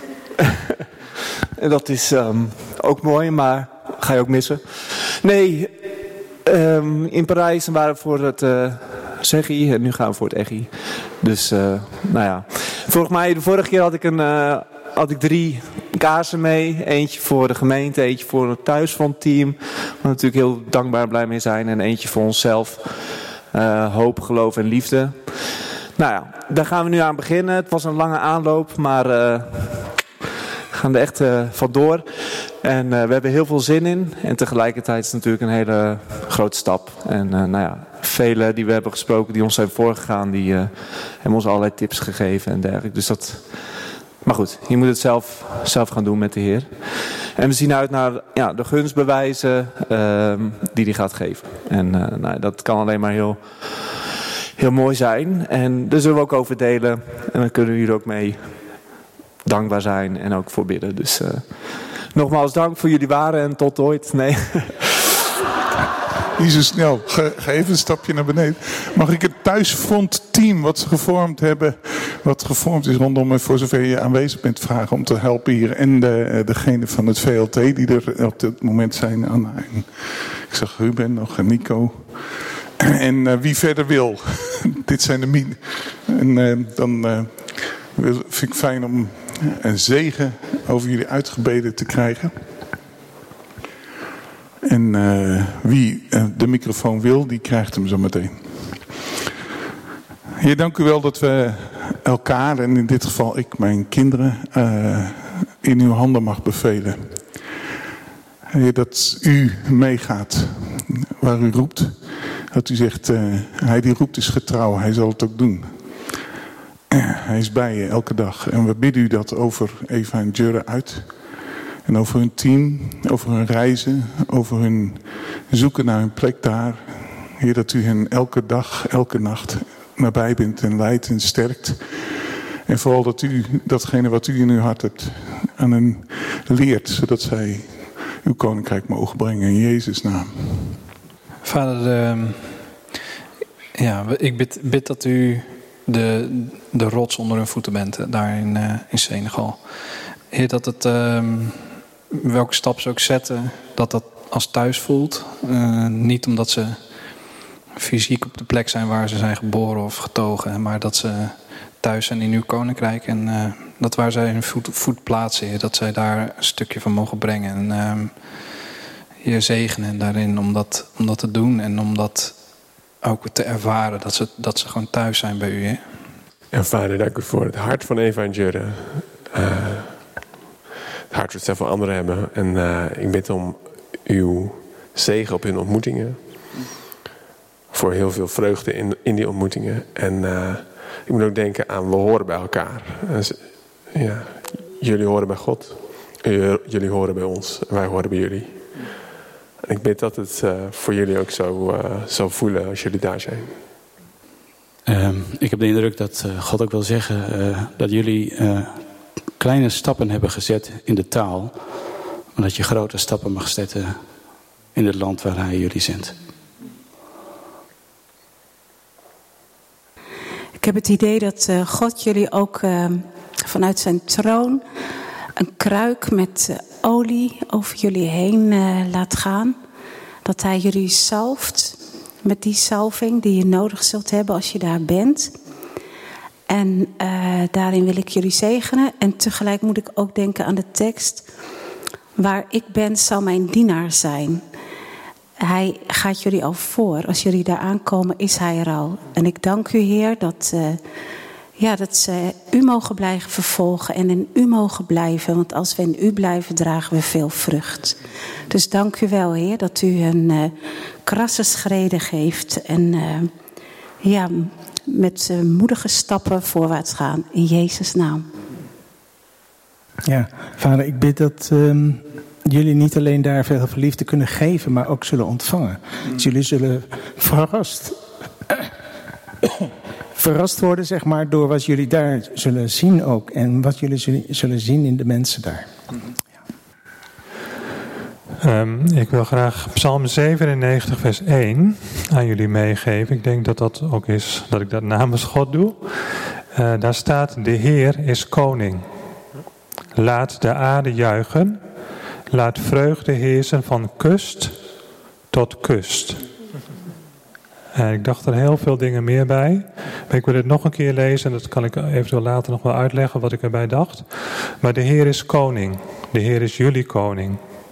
[SPEAKER 10] En dat is ook mooi, maar ga je ook missen. Nee, in Parijs waren we voor het SEGI en nu gaan we voor het EGI. Dus, nou ja. Volgens mij, de vorige keer had ik 3 kaarsen mee. Eentje voor de gemeente, eentje voor het thuisfondteam. Waar we natuurlijk heel dankbaar en blij mee zijn. En eentje voor onszelf. Hoop, geloof en liefde. Nou ja, daar gaan we nu aan beginnen. Het was een lange aanloop, maar we gaan er echt vandoor. En we hebben heel veel zin in. En tegelijkertijd is het natuurlijk een hele grote stap. En nou ja, velen die we hebben gesproken, die ons zijn voorgegaan, die hebben ons allerlei tips gegeven en dergelijke. Dus dat... Maar goed, je moet het zelf gaan doen met de Heer. En we zien uit naar de gunstbewijzen die hij gaat geven. En nou, dat kan alleen maar heel, heel mooi zijn. En daar zullen we ook over delen. En dan kunnen we hier ook mee dankbaar zijn en ook voor bidden. Dus nogmaals dank voor jullie waren en tot ooit. Nee.
[SPEAKER 1] Niet zo snel. Ga even een stapje naar beneden. Mag ik het thuisfrontteam wat ze gevormd hebben, wat gevormd is rondom, voor zover je aanwezig bent, vragen om te helpen hier. En degene van het VLT die er op dit moment zijn. Anna en ik zag Ruben nog en Nico. En wie verder wil. Dit zijn de min. En dan vind ik fijn om een zegen over jullie uitgebeden te krijgen. En wie de microfoon wil, die krijgt hem zo meteen. Heer, dank u wel dat we elkaar, en in dit geval ik, mijn kinderen, in uw handen mag bevelen. Heer, dat u meegaat waar u roept. Dat u zegt, hij die roept is getrouw, hij zal het ook doen. Hij is bij je elke dag. En we bidden u dat over Eva en Jurre uit. En over hun team, over hun reizen, over hun zoeken naar hun plek daar. Heer, dat u hen elke dag, elke nacht nabij bent en leidt en sterkt. En vooral dat u datgene wat u in uw hart hebt aan hen leert. Zodat zij uw koninkrijk mogen brengen in Jezus' naam.
[SPEAKER 11] Vader, ik bid dat u de rots onder hun voeten bent daar in Senegal. Heer, dat het... welke stap ze ook zetten, dat als thuis voelt. Niet omdat ze fysiek op de plek zijn waar ze zijn geboren of getogen, maar dat ze thuis zijn in uw koninkrijk. En dat waar zij hun voet plaatsen, dat zij daar een stukje van mogen brengen. En je zegenen daarin om dat te doen en om dat ook te ervaren. Dat ze gewoon thuis zijn bij u. Hè?
[SPEAKER 12] En vader, dank u voor het hart van Eva en Jurre. Het hart wat zij voor anderen hebben. En ik bid om uw zegen op hun ontmoetingen. Voor heel veel vreugde in die ontmoetingen. En ik moet ook denken aan, we horen bij elkaar. Ja, jullie horen bij God. Jullie horen bij ons. Wij horen bij jullie. En ik bid dat het voor jullie ook zo voelen als jullie daar zijn.
[SPEAKER 13] Ik heb de indruk dat God ook wil zeggen dat jullie kleine stappen hebben gezet in de taal. Maar dat je grote stappen mag zetten in het land waar hij jullie zendt.
[SPEAKER 4] Ik heb het idee dat God jullie ook vanuit zijn troon een kruik met olie over jullie heen laat gaan. Dat hij jullie zalft met die zalving die je nodig zult hebben als je daar bent.
[SPEAKER 14] En daarin wil ik jullie zegenen. En tegelijk moet ik ook denken aan de tekst. Waar ik ben, zal mijn dienaar zijn. Hij gaat jullie al voor. Als jullie daar aankomen, is hij er al. En ik dank u, Heer, dat ze u mogen blijven vervolgen en in u mogen blijven. Want als we in u blijven, dragen we veel vrucht. Dus dank u wel, Heer, dat u een krasse schreden geeft. En met moedige stappen voorwaarts gaan. In Jezus' naam.
[SPEAKER 15] Ja, Vader, ik bid dat jullie niet alleen daar veel liefde kunnen geven, maar ook zullen ontvangen. Dus jullie zullen verrast worden, zeg maar, door wat jullie daar zullen zien ook. En wat jullie zullen zien in de mensen daar.
[SPEAKER 16] Ik wil graag Psalm 97 vers 1 aan jullie meegeven. Ik denk dat dat ook is, dat ik dat namens God doe. Daar staat, de Heer is koning. Laat de aarde juichen. Laat vreugde heersen van kust tot kust. En ik dacht er heel veel dingen meer bij. Maar ik wil het nog een keer lezen. En dat kan ik eventueel later nog wel uitleggen wat ik erbij dacht. Maar de Heer is koning. De Heer is jullie koning.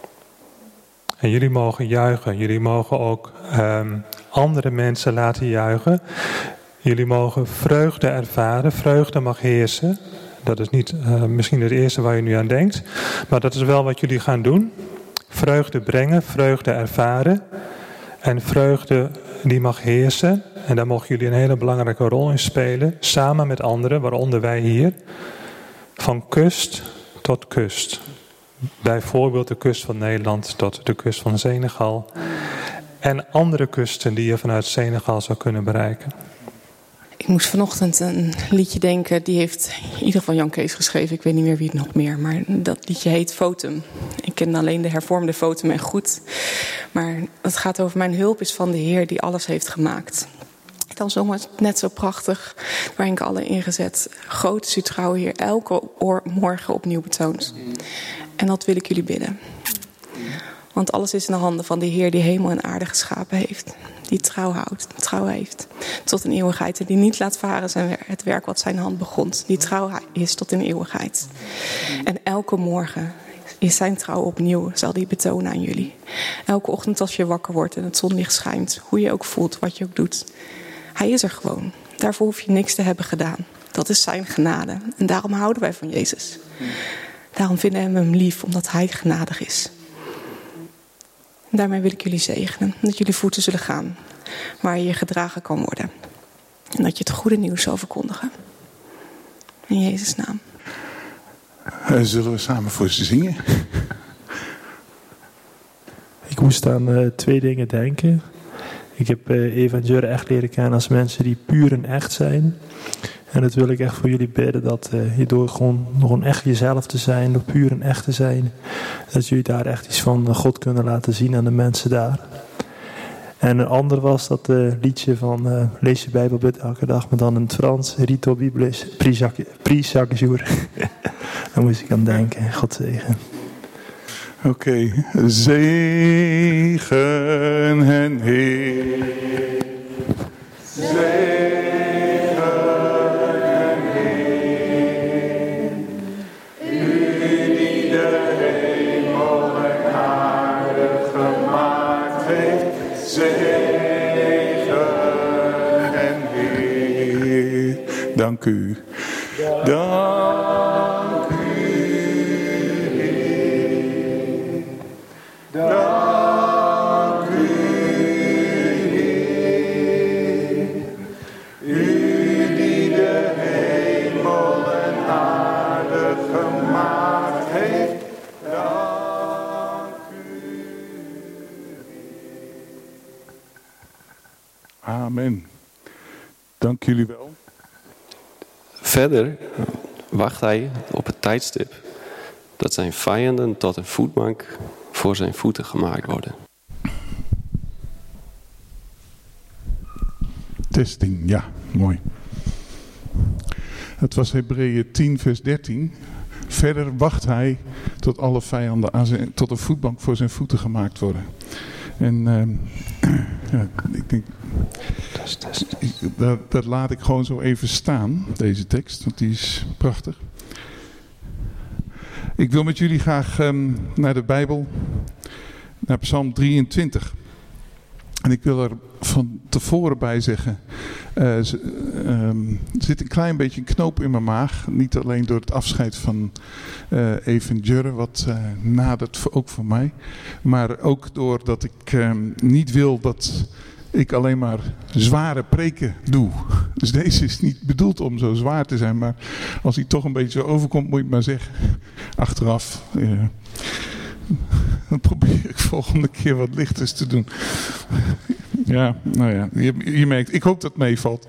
[SPEAKER 16] En jullie mogen juichen. Jullie mogen ook andere mensen laten juichen. Jullie mogen vreugde ervaren. Vreugde mag heersen. Dat is niet misschien het eerste waar je nu aan denkt. Maar dat is wel wat jullie gaan doen. Vreugde brengen, vreugde ervaren. En vreugde die mag heersen. En daar mogen jullie een hele belangrijke rol in spelen. Samen met anderen, waaronder wij hier. Van kust tot kust. Bijvoorbeeld de kust van Nederland tot de kust van Senegal. En andere kusten die je vanuit Senegal zou kunnen bereiken.
[SPEAKER 17] Ik moest vanochtend een liedje denken, die heeft in ieder geval Jan Kees geschreven. Ik weet niet meer wie het nog meer, maar dat liedje heet Fotum. Ik ken alleen de hervormde Fotum en goed. Maar het gaat over mijn hulp is van de Heer die alles heeft gemaakt. Dan zong het net zo prachtig, waarin ik alle ingezet. Groot is uw trouw, Heer, elke morgen opnieuw betoont. En dat wil ik jullie bidden. Want alles is in de handen van de Heer die hemel en aarde geschapen heeft. Die trouw heeft tot een eeuwigheid. En die niet laat varen het werk wat zijn hand begon. Die trouw is tot een eeuwigheid. En elke morgen is zijn trouw opnieuw, zal die betonen aan jullie. Elke ochtend als je wakker wordt en het zonlicht schijnt. Hoe je ook voelt, wat je ook doet. Hij is er gewoon. Daarvoor hoef je niks te hebben gedaan. Dat is zijn genade. En daarom houden wij van Jezus. Daarom vinden we hem lief, omdat hij genadig is. En daarmee wil ik jullie zegenen. Dat jullie voeten zullen gaan waar je gedragen kan worden. En dat je het goede nieuws zal verkondigen. In Jezus' naam.
[SPEAKER 1] Zullen we samen voor ze zingen?
[SPEAKER 18] Ik moest aan twee dingen denken. Ik heb Eva en Jurre echt leren kennen als mensen die puur en echt zijn. En dat wil ik echt voor jullie bidden. Dat je door gewoon echt jezelf te zijn. Door puur en echt te zijn. Dat jullie daar echt iets van God kunnen laten zien aan de mensen daar. En een ander was dat liedje van lees je Bijbel bid elke dag. Maar dan in het Frans. Rito Biblis Prie chaque jour. Daar moest ik aan denken. God zegen.
[SPEAKER 1] Oké. Zegen hen Heer. Dank u. Dank u, Heer. Dank u, Heer. U die de hemel en aarde gemaakt heeft. Dank u, Heer. Amen. Dank jullie wel.
[SPEAKER 19] Verder wacht hij op het tijdstip dat zijn vijanden tot een voetbank voor zijn voeten gemaakt worden.
[SPEAKER 1] Testing, ja, mooi. Het was Hebreeën 10 vers 13. Verder wacht hij tot alle vijanden tot een voetbank voor zijn voeten gemaakt worden. En ja, ik denk, dat laat ik gewoon zo even staan, deze tekst, want die is prachtig. Ik wil met jullie graag naar de Bijbel, naar Psalm 23. En ik wil er van tevoren bij zeggen, er zit een klein beetje een knoop in mijn maag. Niet alleen door het afscheid van Even Jurre, wat nadert ook voor mij. Maar ook doordat ik niet wil dat ik alleen maar zware preken doe. Dus deze is niet bedoeld om zo zwaar te zijn. Maar als hij toch een beetje zo overkomt, moet je het maar zeggen. Achteraf. Dan probeer ik volgende keer wat lichters te doen. Ja, nou ja, je merkt. Ik hoop dat het meevalt.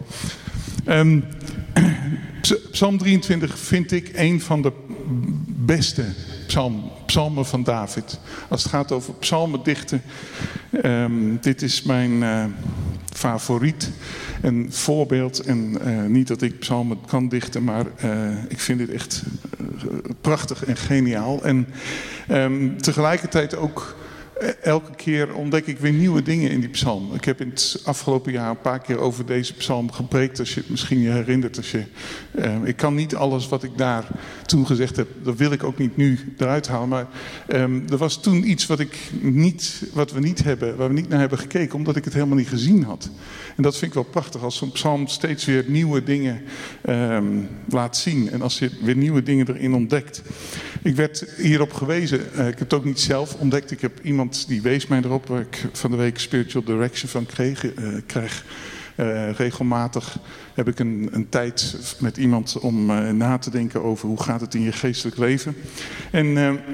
[SPEAKER 1] Psalm 23 vind ik een van de beste psalmen van David. Als het gaat over psalmen dichten. Dit is mijn favoriet. Een voorbeeld. En niet dat ik psalmen kan dichten. Maar ik vind dit echt prachtig en geniaal. En tegelijkertijd ook elke keer ontdek ik weer nieuwe dingen in die psalm. Ik heb in het afgelopen jaar een paar keer over deze psalm gepreekt. Als je het misschien je herinnert. Ik kan niet alles wat ik daar toen gezegd heb, dat wil ik ook niet nu eruit halen. Maar er was toen iets waar we niet naar hebben gekeken, omdat ik het helemaal niet gezien had. En dat vind ik wel prachtig, als zo'n psalm steeds weer nieuwe dingen laat zien. En als je weer nieuwe dingen erin ontdekt. Ik werd hierop gewezen, ik heb het ook niet zelf ontdekt. Ik heb iemand die wees mij erop, waar ik van de week spiritual direction van krijg. Regelmatig heb ik een tijd met iemand om na te denken over hoe gaat het in je geestelijk leven. En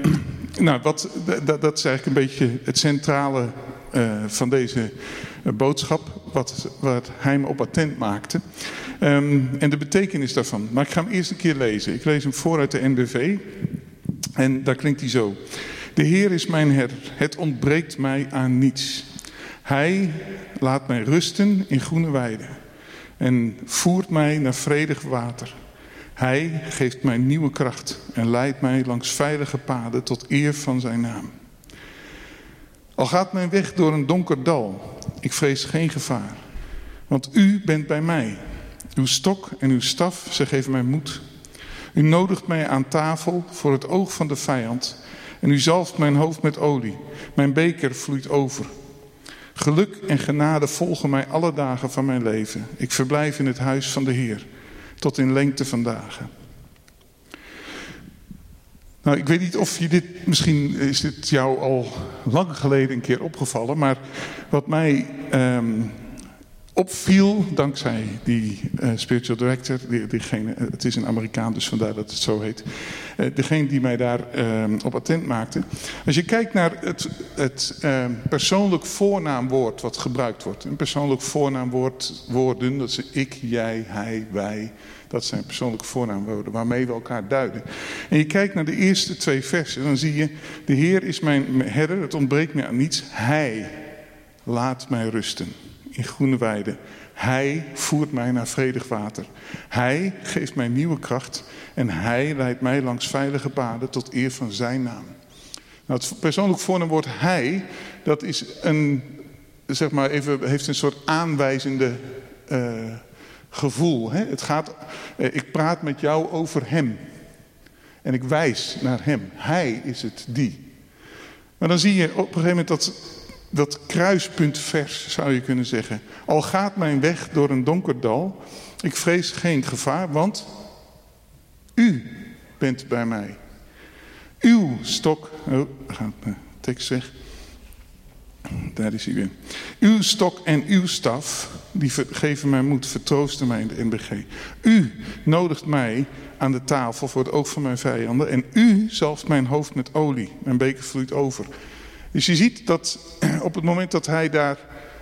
[SPEAKER 1] dat is eigenlijk een beetje het centrale van deze boodschap, wat hij me op attent maakte. En de betekenis daarvan. Maar ik ga hem eerst een keer lezen. Ik lees hem voor uit de NBV. En daar klinkt hij zo. De Heer is mijn herder. Het ontbreekt mij aan niets. Hij laat mij rusten in groene weiden. En voert mij naar vredig water. Hij geeft mij nieuwe kracht. En leidt mij langs veilige paden tot eer van zijn naam. Al gaat mijn weg door een donker dal. Ik vrees geen gevaar. Want u bent bij mij. Uw stok en uw staf, ze geven mij moed. U nodigt mij aan tafel voor het oog van de vijand. En u zalft mijn hoofd met olie. Mijn beker vloeit over. Geluk en genade volgen mij alle dagen van mijn leven. Ik verblijf in het huis van de Heer. Tot in lengte van dagen. Nou, ik weet niet of je dit, misschien is dit jou al lang geleden een keer opgevallen. Maar wat mij opviel, dankzij die spiritual director, diegene, het is een Amerikaan, dus vandaar dat het zo heet. Degene die mij daar op attent maakte. Als je kijkt naar het persoonlijk voornaamwoord wat gebruikt wordt. Een persoonlijk voornaamwoorden, dat is ik, jij, hij, wij. Dat zijn persoonlijke voornaamwoorden waarmee we elkaar duiden. En je kijkt naar de eerste 2 versen, dan zie je, de Heer is mijn herder, het ontbreekt mij aan niets. Hij laat mij rusten in groene weiden. Hij voert mij naar vredig water. Hij geeft mij nieuwe kracht en hij leidt mij langs veilige paden tot eer van zijn naam. Nou, het persoonlijk voornaamwoord hij, dat is heeft een soort aanwijzende gevoel. Hè? Het gaat, ik praat met jou over hem. En ik wijs naar hem. Hij is het die. Maar dan zie je op een gegeven moment dat kruispuntvers, zou je kunnen zeggen. Al gaat mijn weg door een donker dal, ik vrees geen gevaar, want u bent bij mij. Uw stok, gaat de tekst weg. Daar is hij weer. Uw stok en uw staf, die geven mij moed, vertroosten mij in de NBG. U nodigt mij aan de tafel voor het oog van mijn vijanden. En u zalft mijn hoofd met olie. Mijn beker vloeit over. Dus je ziet dat op het moment dat hij daar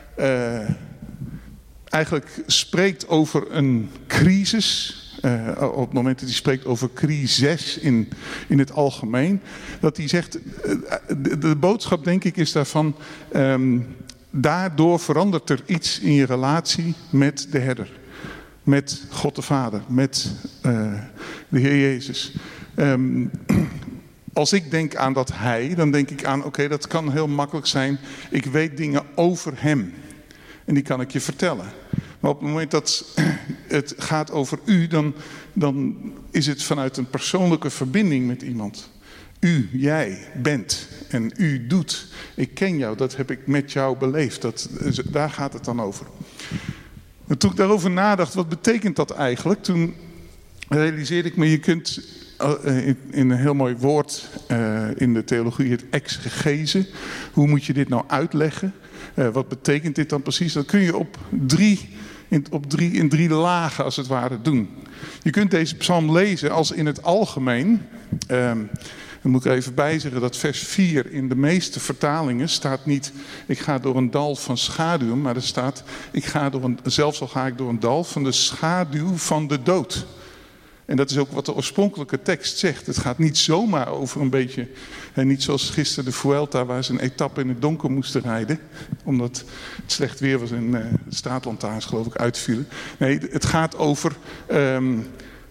[SPEAKER 1] eigenlijk spreekt over een crisis. Op het moment dat hij spreekt over crises in het algemeen. Dat hij zegt, de boodschap denk ik is daarvan, daardoor verandert er iets in je relatie met de herder. Met God de Vader, met de Heer Jezus. als ik denk aan dat hij, dan denk ik aan, oké, dat kan heel makkelijk zijn. Ik weet dingen over hem. En die kan ik je vertellen. Maar op het moment dat het gaat over u, dan is het vanuit een persoonlijke verbinding met iemand. U, jij bent en u doet. Ik ken jou, dat heb ik met jou beleefd. Daar gaat het dan over. En toen ik daarover nadacht, wat betekent dat eigenlijk? Toen realiseerde ik me, je kunt in een heel mooi woord in de theologie, het exegese. Hoe moet je dit nou uitleggen? Wat betekent dit dan precies? Dat kun je in drie lagen als het ware doen. Je kunt deze psalm lezen als in het algemeen. Dan moet ik er even bij zeggen dat vers 4 in de meeste vertalingen staat niet, ik ga door een dal van schaduw, maar er staat, zelfs al ga ik door een dal van de schaduw van de dood. En dat is ook wat de oorspronkelijke tekst zegt. Het gaat niet zomaar over een beetje, niet zoals gisteren de Vuelta, waar ze een etappe in het donker moesten rijden. Omdat het slecht weer was en de straatlantaarns geloof ik uitvielen. Nee, het gaat over een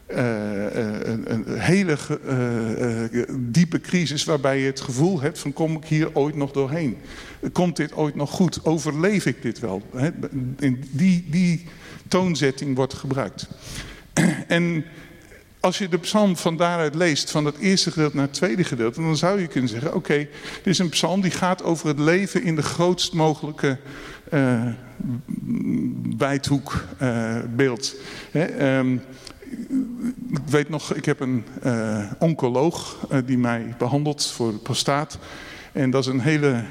[SPEAKER 1] hele diepe crisis waarbij je het gevoel hebt van, kom ik hier ooit nog doorheen? Komt dit ooit nog goed? Overleef ik dit wel? In die toonzetting wordt gebruikt. En als je de psalm van daaruit leest, van het eerste gedeelte naar het tweede gedeelte, dan zou je kunnen zeggen, oké, dit is een psalm die gaat over het leven in de grootst mogelijke wijdhoek beeld. Ik weet nog, ik heb een oncoloog die mij behandelt voor de prostaat. En dat is een hele,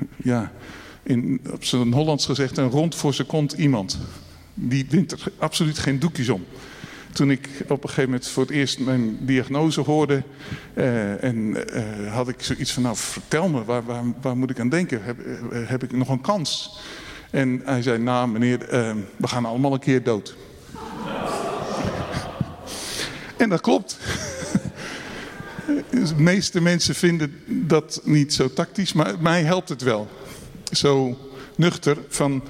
[SPEAKER 1] op zijn Hollands gezegd, een rond voor zijn kont iemand. Die wint er absoluut geen doekjes om. Toen ik op een gegeven moment voor het eerst mijn diagnose hoorde, had ik zoiets van, nou vertel me, waar moet ik aan denken? Heb ik nog een kans? En hij zei, nou meneer, we gaan allemaal een keer dood. En dat klopt. De meeste mensen vinden dat niet zo tactisch, maar mij helpt het wel. Zo nuchter van...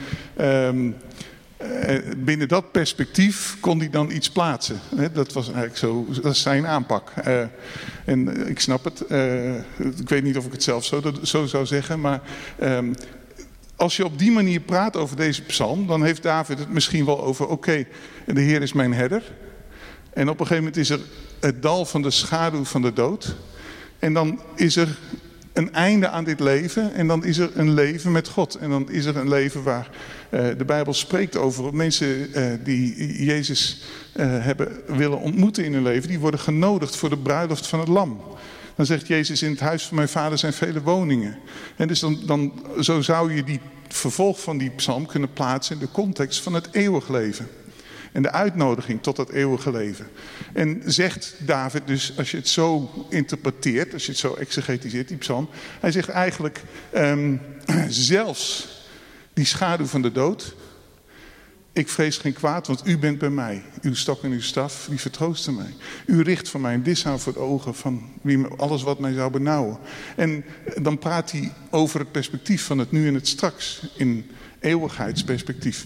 [SPEAKER 1] binnen dat perspectief kon hij dan iets plaatsen. Dat was eigenlijk zo, dat is zijn aanpak. En ik snap het. Ik weet niet of ik het zelf zo zou zeggen, maar als je op die manier praat over deze psalm, dan heeft David het misschien wel over, oké, de Heer is mijn herder. En op een gegeven moment is er het dal van de schaduw van de dood. En dan is er een einde aan dit leven. En dan is er een leven met God. En dan is er een leven waar de Bijbel spreekt over mensen die Jezus willen ontmoeten in hun leven. Die worden genodigd voor de bruiloft van het lam. Dan zegt Jezus, in het huis van mijn vader zijn vele woningen. En dus zo zou je die vervolg van die psalm kunnen plaatsen in de context van het eeuwig leven. En de uitnodiging tot dat eeuwige leven. En zegt David dus, als je het zo interpreteert, als je het zo exegetiseert, die psalm. Hij zegt eigenlijk, zelfs die schaduw van de dood. Ik vrees geen kwaad, want u bent bij mij. Uw stok en uw staf, die vertroosten mij. U richt voor mij een dishoud voor de ogen van alles wat mij zou benauwen. En dan praat hij over het perspectief van het nu en het straks. In eeuwigheidsperspectief.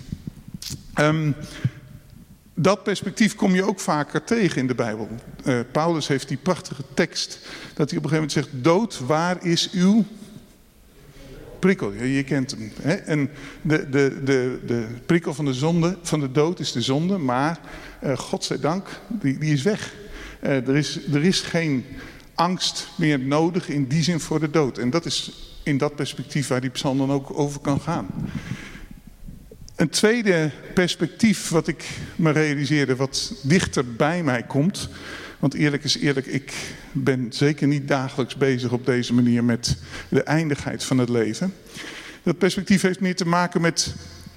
[SPEAKER 1] Dat perspectief kom je ook vaker tegen in de Bijbel. Paulus heeft die prachtige tekst dat hij op een gegeven moment zegt, dood, waar is uw prikkel? Je kent hem. Hè? En de prikkel van de zonde, van de dood is de zonde, maar godzijdank, die is weg. Er is geen angst meer nodig in die zin voor de dood. En dat is in dat perspectief waar die psalm dan ook over kan gaan. Een tweede perspectief wat ik me realiseerde, wat dichter bij mij komt. Want eerlijk is eerlijk, ik ben zeker niet dagelijks bezig op deze manier met de eindigheid van het leven. Dat perspectief heeft meer te maken met,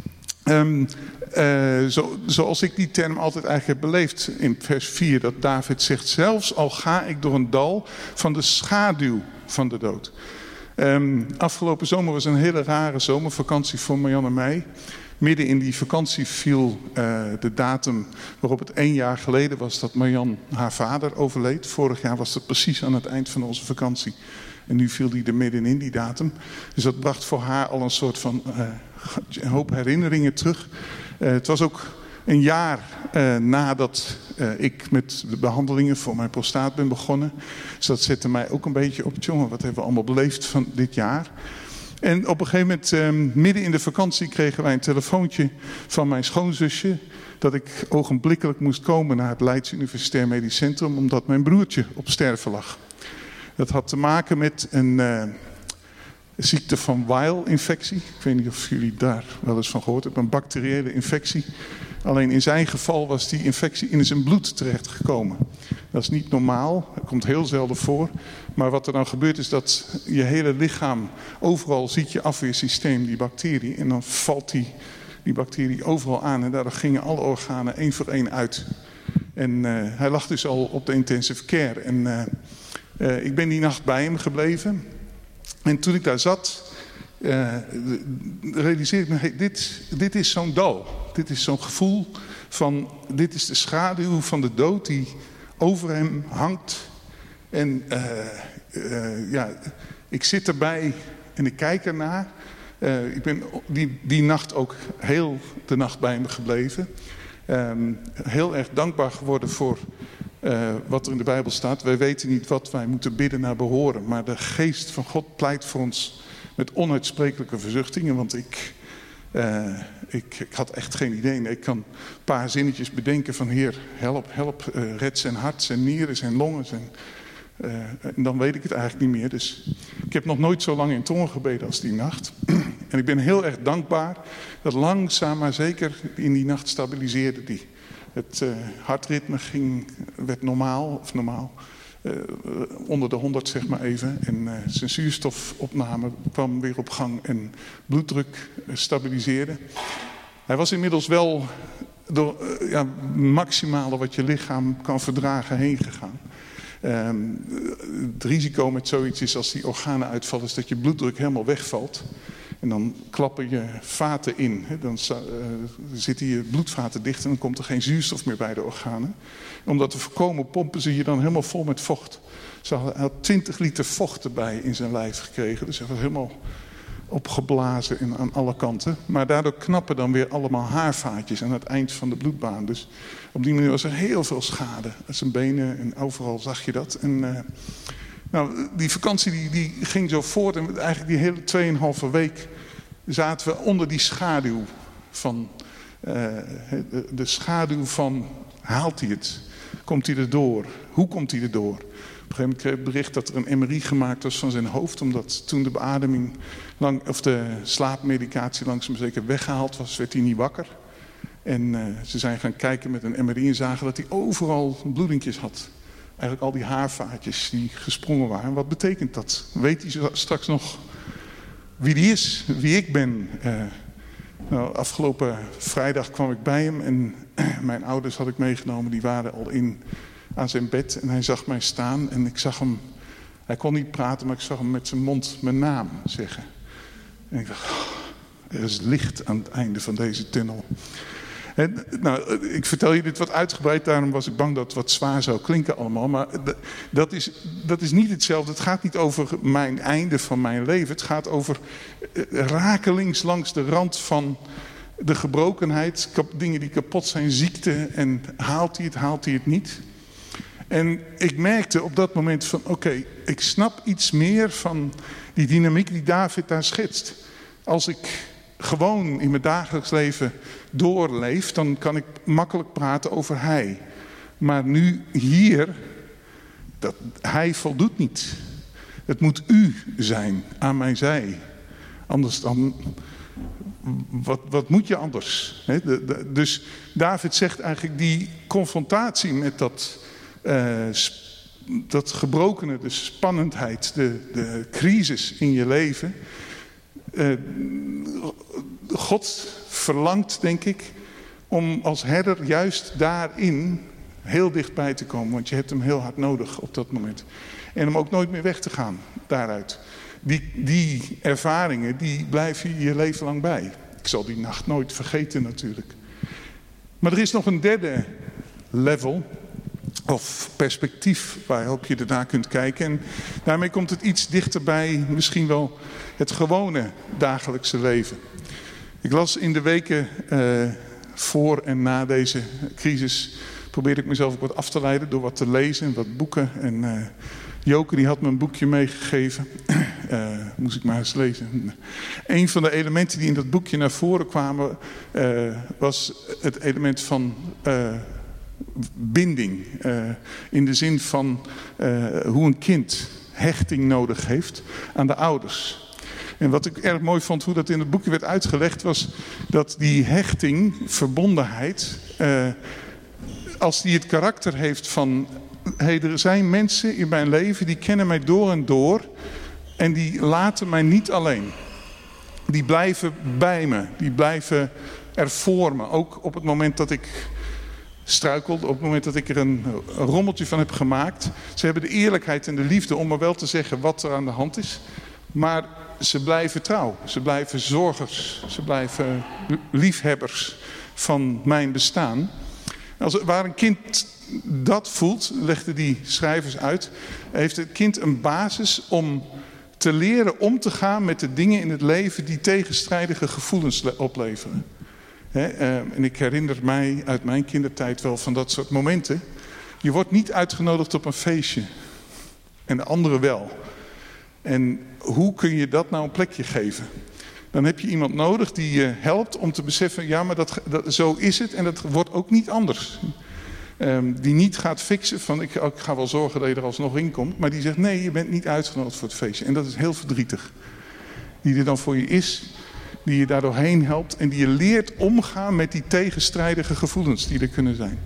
[SPEAKER 1] zoals ik die term altijd eigenlijk heb beleefd in vers 4. Dat David zegt, zelfs al ga ik door een dal van de schaduw van de dood. Afgelopen zomer was een hele rare zomervakantie voor Marjan en mij. Midden in die vakantie viel de datum waarop het 1 jaar geleden was dat Marjan haar vader overleed. Vorig jaar was dat precies aan het eind van onze vakantie. En nu viel die er middenin, die datum. Dus dat bracht voor haar al een soort van een hoop herinneringen terug. Het was ook Een jaar nadat ik met de behandelingen voor mijn prostaat ben begonnen. Dus dat zette mij ook een beetje op. Jongen, wat hebben we allemaal beleefd van dit jaar? En op een gegeven moment, midden in de vakantie, kregen wij een telefoontje van mijn schoonzusje. Dat ik ogenblikkelijk moest komen naar het Leids Universitair Medisch Centrum. Omdat mijn broertje op sterven lag. Dat had te maken met een ziekte van Weil-infectie. Ik weet niet of jullie daar wel eens van gehoord hebben. Een bacteriële infectie. Alleen in zijn geval was die infectie in zijn bloed terechtgekomen. Dat is niet normaal. Dat komt heel zelden voor. Maar wat er dan gebeurt is dat je hele lichaam... Overal ziet je afweersysteem die bacterie. En dan valt die bacterie overal aan. En daardoor gingen alle organen één voor één uit. En hij lag dus al op de intensive care. En ik ben die nacht bij hem gebleven. En toen ik daar zat, realiseerde ik me, dit is zo'n dal. Dit is zo'n gevoel van, dit is de schaduw van de dood die over hem hangt. En ik zit erbij en ik kijk ernaar. Ik ben die nacht ook heel de nacht bij hem gebleven. Heel erg dankbaar geworden voor wat er in de Bijbel staat. Wij weten niet wat wij moeten bidden naar behoren. Maar de geest van God pleit voor ons met onuitsprekelijke verzuchtingen. Want ik had echt geen idee. Nee, ik kan een paar zinnetjes bedenken van Heer, help, red zijn hart, zijn nieren, zijn longen. En dan weet ik het eigenlijk niet meer. Dus ik heb nog nooit zo lang in tongen gebeden als die nacht. En ik ben heel erg dankbaar dat langzaam maar zeker in die nacht stabiliseerde die. Het hartritme werd normaal, onder de 100 zeg maar even. En zijn zuurstofopname kwam weer op gang en bloeddruk stabiliseerde. Hij was inmiddels wel door maximale wat je lichaam kan verdragen heen gegaan. Het risico met zoiets is als die organen uitvallen is dat je bloeddruk helemaal wegvalt. En dan klappen je vaten in. Dan zitten je bloedvaten dicht en dan komt er geen zuurstof meer bij de organen. Om dat te voorkomen pompen ze je dan helemaal vol met vocht. Hij had 20 liter vocht erbij in zijn lijf gekregen. Dus hij was helemaal opgeblazen aan alle kanten. Maar daardoor knappen dan weer allemaal haarvaatjes aan het eind van de bloedbaan. Dus op die manier was er heel veel schade. Zijn benen en overal zag je dat. En die vakantie die ging zo voort. En eigenlijk die hele 2,5 week zaten we onder die schaduw van... de schaduw van, haalt hij het? Komt hij erdoor? Hoe komt hij erdoor? Op een gegeven moment kreeg ik het bericht dat er een MRI gemaakt was van zijn hoofd. Omdat toen de beademing, of de slaapmedicatie langzaam zeker weggehaald was, werd hij niet wakker. En ze zijn gaan kijken met een MRI en zagen dat hij overal bloedingjes had. Eigenlijk al die haarvaatjes die gesprongen waren. Wat betekent dat? Weet hij straks nog wie die is? Wie ik ben? Afgelopen vrijdag kwam ik bij hem en mijn ouders had ik meegenomen. Die waren al aan zijn bed en hij zag mij staan en ik zag hem. Hij kon niet praten, maar ik zag hem met zijn mond mijn naam zeggen. En ik dacht, er is licht aan het einde van deze tunnel. En, ik vertel je dit wat uitgebreid, daarom was ik bang dat het wat zwaar zou klinken allemaal. Maar dat is niet hetzelfde. Het gaat niet over mijn einde van mijn leven. Het gaat over rakelings langs de rand van de gebrokenheid. Dingen die kapot zijn, ziekte. En haalt hij het niet? En ik merkte op dat moment van oké, ik snap iets meer van die dynamiek die David daar schetst. Als ik gewoon in mijn dagelijks leven doorleef, dan kan ik makkelijk praten over hij. Maar nu hier, hij voldoet niet. Het moet u zijn, aan mijn zij. Anders dan, wat moet je anders? Dus David zegt eigenlijk die confrontatie met dat gebrokene, de spannendheid, de crisis in je leven. God verlangt, denk ik, om als herder juist daarin heel dichtbij te komen. Want je hebt hem heel hard nodig op dat moment. En om ook nooit meer weg te gaan daaruit. Die ervaringen, die blijven je leven lang bij. Ik zal die nacht nooit vergeten natuurlijk. Maar er is nog een derde level of perspectief waarop je ernaar kunt kijken. En daarmee komt het iets dichterbij, misschien wel het gewone dagelijkse leven. Ik las in de weken voor en na deze crisis probeerde ik mezelf ook wat af te leiden door wat te lezen, wat boeken. En Joke die had me een boekje meegegeven. Moest ik maar eens lezen. Een van de elementen die in dat boekje naar voren kwamen was het element van binding. In de zin van hoe een kind hechting nodig heeft aan de ouders. En wat ik erg mooi vond hoe dat in het boekje werd uitgelegd was dat die hechting, verbondenheid, als die het karakter heeft van er zijn mensen in mijn leven die kennen mij door en door en die laten mij niet alleen. Die blijven bij me, die blijven er voor me. Ook op het moment dat ik struikelde, op het moment dat ik er een rommeltje van heb gemaakt. Ze hebben de eerlijkheid en de liefde om me wel te zeggen wat er aan de hand is. Maar ze blijven trouw, ze blijven zorgers, ze blijven liefhebbers van mijn bestaan. Waar een kind dat voelt, legden die schrijvers uit, heeft het kind een basis om te leren om te gaan met de dingen in het leven die tegenstrijdige gevoelens opleveren. En ik herinner mij uit mijn kindertijd wel van dat soort momenten. Je wordt niet uitgenodigd op een feestje en de anderen wel. En hoe kun je dat nou een plekje geven? Dan heb je iemand nodig die je helpt om te beseffen, ja, maar zo is het en dat wordt ook niet anders. Die niet gaat fixen van ik ga wel zorgen dat je er alsnog in komt. Maar die zegt nee, je bent niet uitgenodigd voor het feestje. En dat is heel verdrietig. Die er dan voor je is, die je daar doorheen helpt. En die je leert omgaan met die tegenstrijdige gevoelens die er kunnen zijn.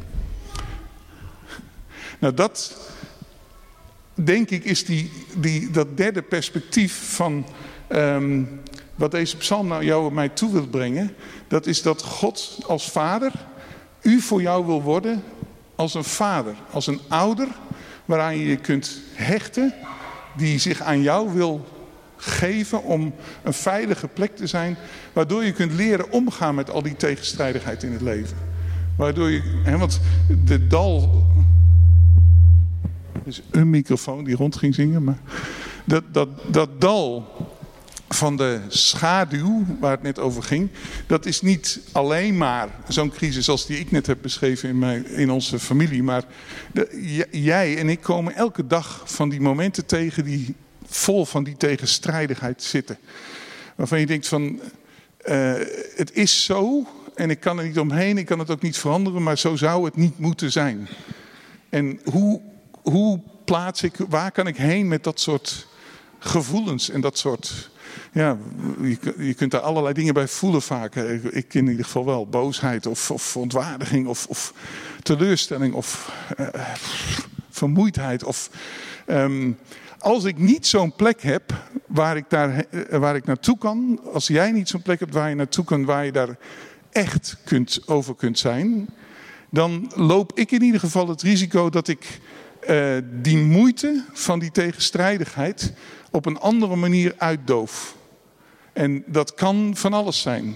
[SPEAKER 1] Nou dat, denk ik, is dat derde perspectief van wat deze psalm nou jou en mij toe wil brengen. Dat is dat God als vader u voor jou wil worden als een vader, als een ouder waaraan je je kunt hechten, die zich aan jou wil geven om een veilige plek te zijn, waardoor je kunt leren omgaan met al die tegenstrijdigheid in het leven. Waardoor je, want de dal, is een microfoon die rond ging zingen, maar dat dal van de schaduw, waar het net over ging, dat is niet alleen maar zo'n crisis als die ik net heb beschreven in onze familie. Maar jij en ik komen elke dag van die momenten tegen die vol van die tegenstrijdigheid zitten. Waarvan je denkt van, het is zo en ik kan er niet omheen, ik kan het ook niet veranderen, maar zo zou het niet moeten zijn. En hoe plaats ik, waar kan ik heen met dat soort gevoelens en dat soort... Ja, je kunt daar allerlei dingen bij voelen vaak. Ik in ieder geval wel. Boosheid of verontwaardiging of teleurstelling of vermoeidheid. Als ik niet zo'n plek heb waar ik naartoe kan. Als jij niet zo'n plek hebt waar je naartoe kan, waar je daar echt over kunt zijn. Dan loop ik in ieder geval het risico dat ik die moeite van die tegenstrijdigheid op een andere manier uitdoof. En dat kan van alles zijn.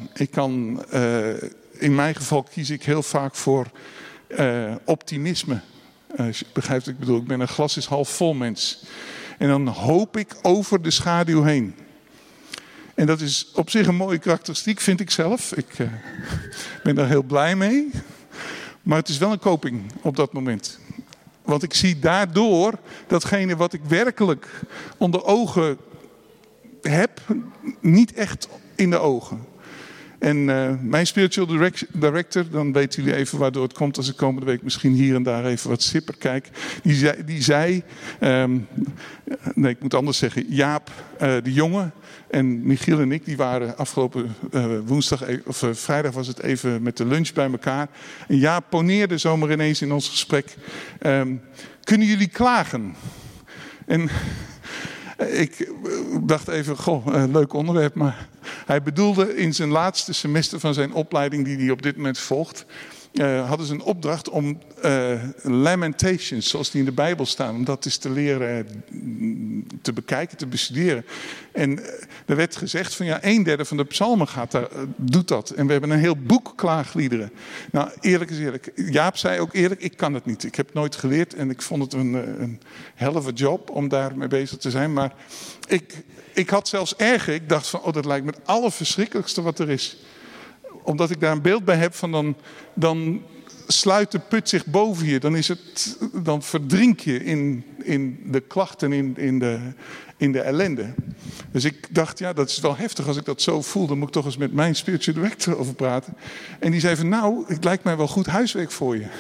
[SPEAKER 1] In mijn geval kies ik heel vaak voor optimisme. Als je begrijpt wat ik bedoel, ik ben een glas is half vol mens. En dan hoop ik over de schaduw heen. En dat is op zich een mooie karakteristiek, vind ik zelf. Ik ben daar heel blij mee. Maar het is wel een coping op dat moment. Want ik zie daardoor datgene wat ik werkelijk onder ogen heb, niet echt in de ogen. En mijn spiritual director, dan weten jullie even waardoor het komt als ik komende week misschien hier en daar even wat sipper kijk. Die zei nee, ik moet anders zeggen, Jaap de Jonge en Michiel en ik, die waren afgelopen vrijdag was het even met de lunch bij elkaar. En Jaap poneerde zomaar ineens in ons gesprek, kunnen jullie klagen? En ik dacht even, leuk onderwerp, maar hij bedoelde in zijn laatste semester van zijn opleiding die hij op dit moment volgt, hadden ze een opdracht om Lamentations, zoals die in de Bijbel staan, om dat eens te leren te bekijken, te bestuderen. En er werd gezegd van 1/3 van de psalmen doet dat. En we hebben een heel boek klaagliederen. Nou, eerlijk is eerlijk. Jaap zei ook eerlijk, ik kan het niet. Ik heb het nooit geleerd en ik vond het een hell of a job om daarmee bezig te zijn. Maar ik had zelfs erger. Ik dacht van, dat lijkt me het allerverschrikkelijkste wat er is. omdat ik daar een beeld bij heb van dan sluit de put zich boven je. Dan verdrink je in de klachten, in de ellende. Dus ik dacht, ja, dat is wel heftig als ik dat zo voel. Dan moet ik toch eens met mijn spiritual director over praten. En die zei van, nou, het lijkt mij wel goed huiswerk voor je.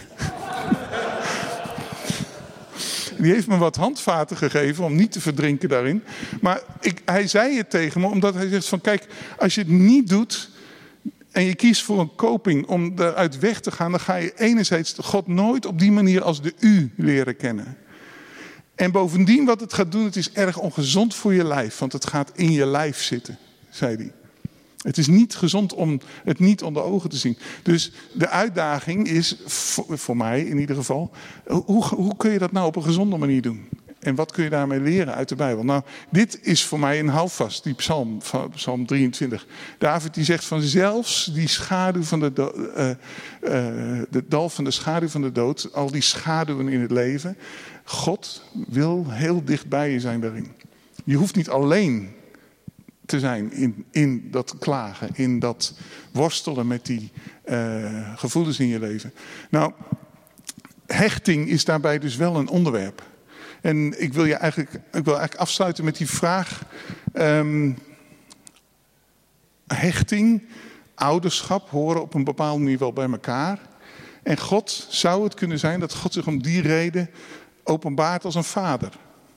[SPEAKER 1] Die heeft me wat handvaten gegeven om niet te verdrinken daarin. Maar hij zei het tegen me omdat hij zegt van, kijk, als je het niet doet en je kiest voor een coping om eruit weg te gaan, dan ga je enerzijds God nooit op die manier als de U leren kennen. En bovendien wat het gaat doen, het is erg ongezond voor je lijf, want het gaat in je lijf zitten, zei hij. Het is niet gezond om het niet onder ogen te zien. Dus de uitdaging is, voor mij in ieder geval, hoe kun je dat nou op een gezonde manier doen? En wat kun je daarmee leren uit de Bijbel? Nou, dit is voor mij een houvast, die psalm, psalm 23. David die zegt van zelfs die schaduw van de dal van de schaduw van de dood, al die schaduwen in het leven, God wil heel dicht bij je zijn daarin. Je hoeft niet alleen te zijn in dat klagen, in dat worstelen met die gevoelens in je leven. Nou, hechting is daarbij dus wel een onderwerp. En ik wil eigenlijk afsluiten met die vraag. Hechting, ouderschap horen op een bepaalde manier wel bij elkaar. En God, zou het kunnen zijn dat God zich om die reden openbaart als een vader.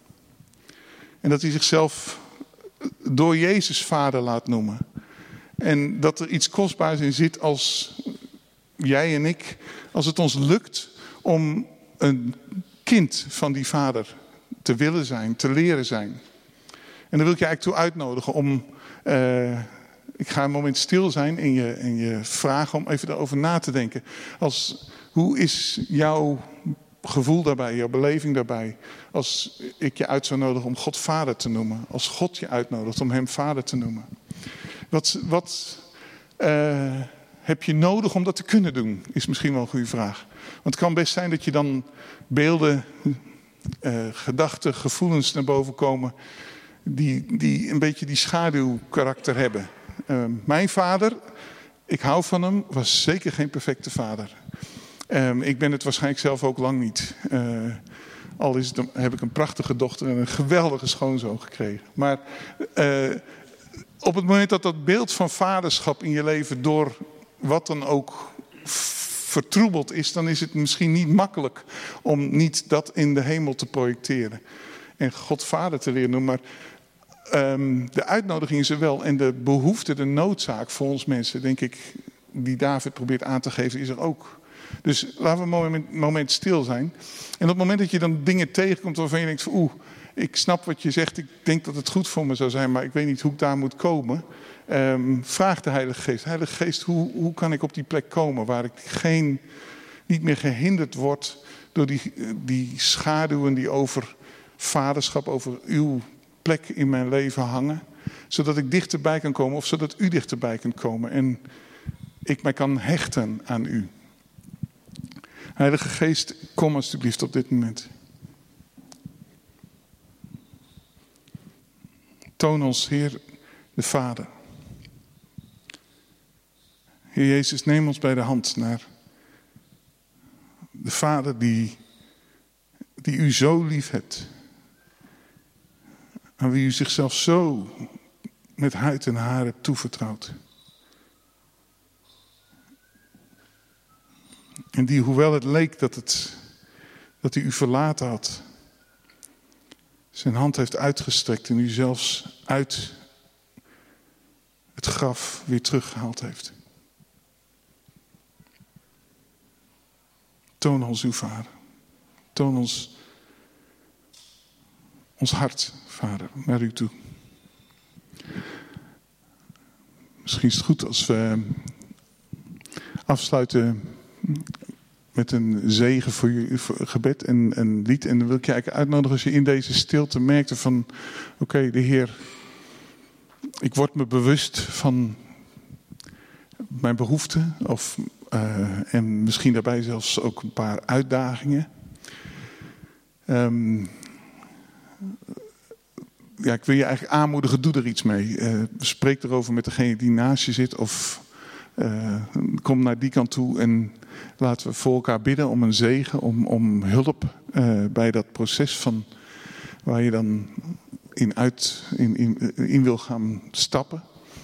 [SPEAKER 1] En dat hij zichzelf door Jezus vader laat noemen. En dat er iets kostbaars in zit als jij en ik, als het ons lukt om een kind van die vader te willen zijn, te leren zijn. En dan wil ik je eigenlijk toe uitnodigen om, ik ga een moment stil zijn en je vragen om even daarover na te denken. Hoe is jouw gevoel daarbij, jouw beleving daarbij, als ik je uit zou nodigen om God vader te noemen? Als God je uitnodigt om hem vader te noemen. Wat heb je nodig om dat te kunnen doen? Is misschien wel een goede vraag. Want het kan best zijn dat je dan beelden, gedachten, gevoelens naar boven komen die een beetje die schaduwkarakter hebben. Mijn vader, ik hou van hem, was zeker geen perfecte vader. Ik ben het waarschijnlijk zelf ook lang niet. Al heb ik een prachtige dochter en een geweldige schoonzoon gekregen. Maar op het moment dat beeld van vaderschap in je leven door wat dan ook vertroebeld is, dan is het misschien niet makkelijk om niet dat in de hemel te projecteren. En God vader te leren noemen. Maar de uitnodiging is er wel. En de behoefte, de noodzaak voor ons mensen, denk ik, die David probeert aan te geven, is er ook. Dus laten we een moment stil zijn. En op het moment dat je dan dingen tegenkomt waarvan je denkt van ik snap wat je zegt, ik denk dat het goed voor me zou zijn, maar ik weet niet hoe ik daar moet komen. Vraag de Heilige Geest. Heilige Geest, hoe kan ik op die plek komen waar ik niet meer gehinderd word door die schaduwen die over vaderschap, over uw plek in mijn leven hangen. Zodat ik dichterbij kan komen of zodat u dichterbij kunt komen en ik mij kan hechten aan u. Heilige Geest, kom alsjeblieft op dit moment. Toon ons, Heer, de Vader. Heer Jezus, neem ons bij de hand naar de Vader die u zo lief hebt. Aan wie u zichzelf zo met huid en haar hebt toevertrouwd. En die, hoewel het leek dat hij u verlaten had, zijn hand heeft uitgestrekt en u zelfs uit het graf weer teruggehaald heeft. Toon ons uw Vader. Toon ons hart, Vader, naar u toe. Misschien is het goed als we afsluiten met een zegen voor je gebed en een lied. En dan wil ik je eigenlijk uitnodigen als je in deze stilte merkte van oké, de Heer, ik word me bewust van mijn behoeften en misschien daarbij zelfs ook een paar uitdagingen. Ik wil je eigenlijk aanmoedigen, doe er iets mee. Spreek erover met degene die naast je zit of Kom naar die kant toe en laten we voor elkaar bidden om een zegen, om hulp bij dat proces van waar je dan in wil gaan stappen.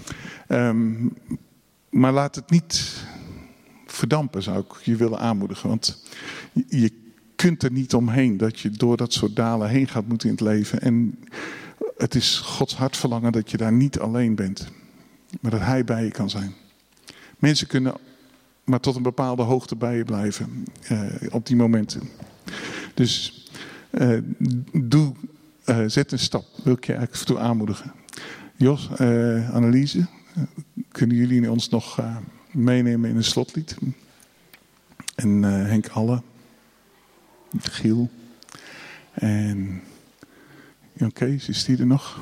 [SPEAKER 1] Maar laat het niet verdampen, zou ik je willen aanmoedigen. Want je kunt er niet omheen dat je door dat soort dalen heen gaat moeten in het leven. En het is Gods hartverlangen dat je daar niet alleen bent. Maar dat Hij bij je kan zijn. Mensen kunnen maar tot een bepaalde hoogte bij je blijven. Op die momenten. Dus zet een stap. Wil ik je eigenlijk toe aanmoedigen. Jos, Anneliese. Kunnen jullie ons nog meenemen in een slotlied? En Henk Alle. Giel. En Jan Kees, is die er nog?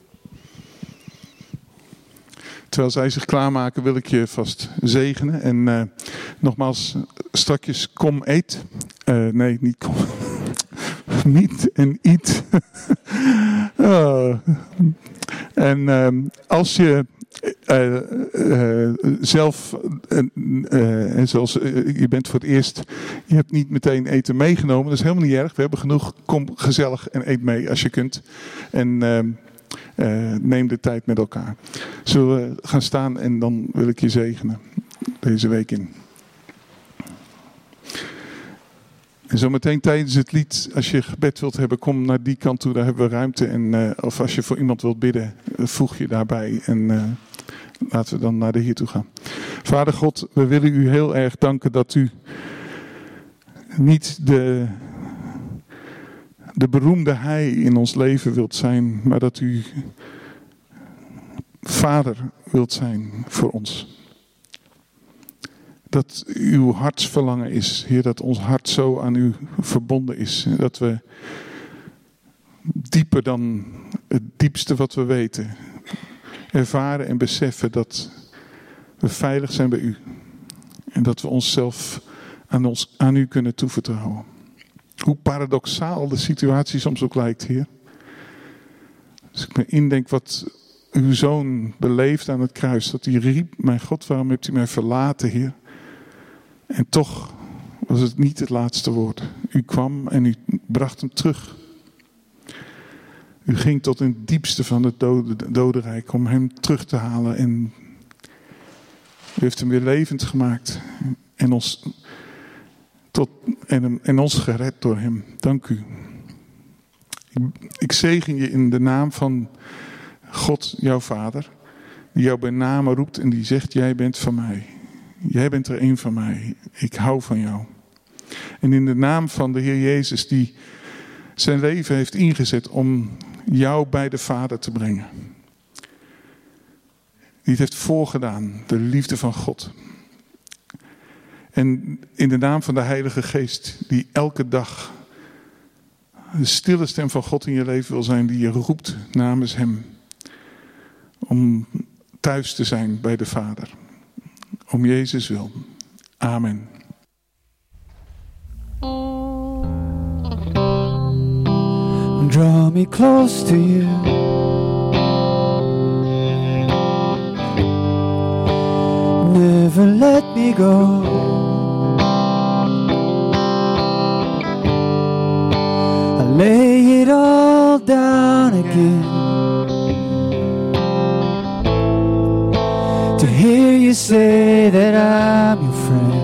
[SPEAKER 1] Terwijl zij zich klaarmaken wil ik je vast zegenen. En nogmaals, strakjes kom eet. Nee, niet kom. Niet en eat. En als je zelf, zoals je bent voor het eerst, je hebt niet meteen eten meegenomen. Dat is helemaal niet erg. We hebben genoeg. Kom gezellig en eet mee als je kunt. En neem de tijd met elkaar. Zullen we gaan staan en dan wil ik je zegenen deze week in. En zometeen tijdens het lied, als je gebed wilt hebben, kom naar die kant toe, daar hebben we ruimte. En, of als je voor iemand wilt bidden, voeg je daarbij. En laten we dan naar de Heer toe gaan. Vader God, we willen u heel erg danken dat u niet de beroemde Hij in ons leven wilt zijn, maar dat u Vader wilt zijn voor ons. Dat uw hartsverlangen is, Heer, dat ons hart zo aan u verbonden is. Dat we dieper dan het diepste wat we weten, ervaren en beseffen dat we veilig zijn bij u. En dat we onszelf aan u kunnen toevertrouwen. Hoe paradoxaal de situatie soms ook lijkt, Heer. Als ik me indenk wat uw zoon beleefde aan het kruis. Dat hij riep, mijn God, waarom hebt u mij verlaten, Heer? En toch was het niet het laatste woord. U kwam en u bracht hem terug. U ging tot in het diepste van het dodenrijk om hem terug te halen. En u heeft hem weer levend gemaakt. En ons gered door hem. Dank u. Ik zegen je in de naam van God, jouw Vader. Die jou bij name roept en die zegt, jij bent van mij. Jij bent er een van mij. Ik hou van jou. En in de naam van de Heer Jezus die zijn leven heeft ingezet om jou bij de Vader te brengen. Die het heeft voorgedaan, de liefde van God. En in de naam van de Heilige Geest die elke dag de stille stem van God in je leven wil zijn, die je roept namens hem. Om thuis te zijn bij de Vader. Om Jezus wil. Amen.
[SPEAKER 5] Draw me close to you. Never let me go. I lay it all down again to hear you say that I'm your friend.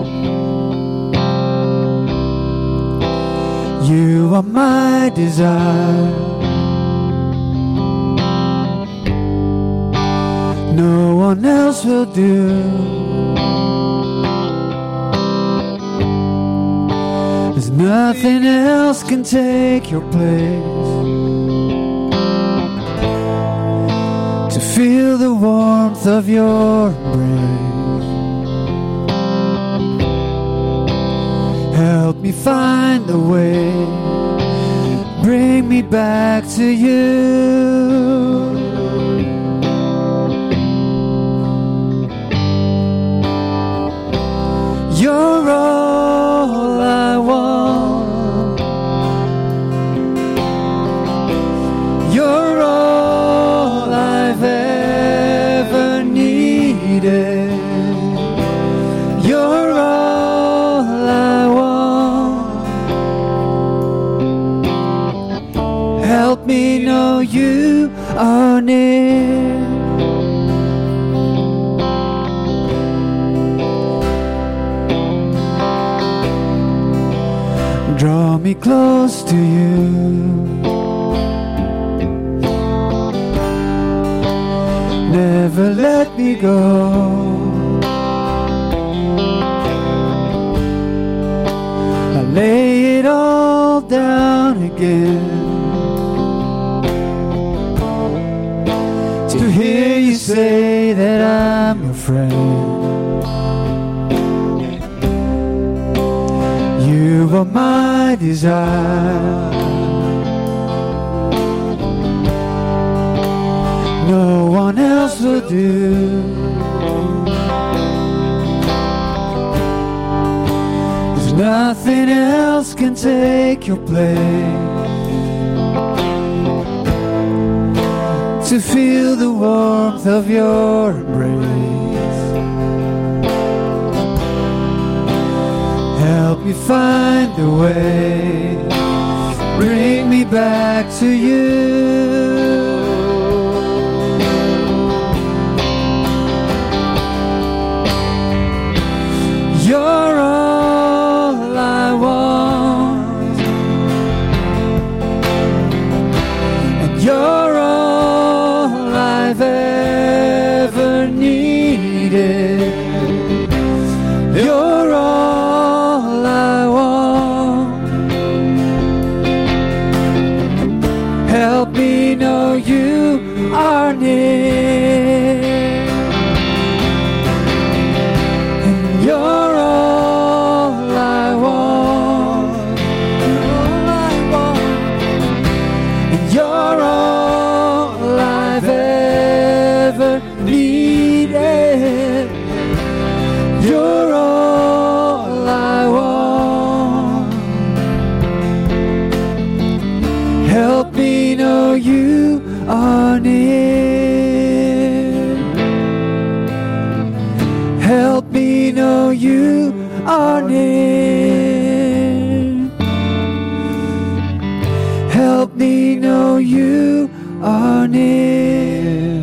[SPEAKER 5] You are my desire. No one else will do. There's nothing else can take your place. To feel the warmth of your embrace. Help me find the way. Bring me back to you. You're all I want. You're all I've ever needed. me close to you. Never let me go. I lay it all down again to hear you say that I'm your friend. You are my desire. No one else will do. Cause nothing else can take your place. To feel the warmth of your embrace. Help me find a way. Bring me back to you. You're all I want, and you're all I've ever needed. You're all I want. Help me know you are near, and you're are near. Help me know you are near. Help me know you are near.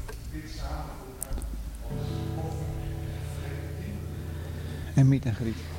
[SPEAKER 3] En Miet en Griet.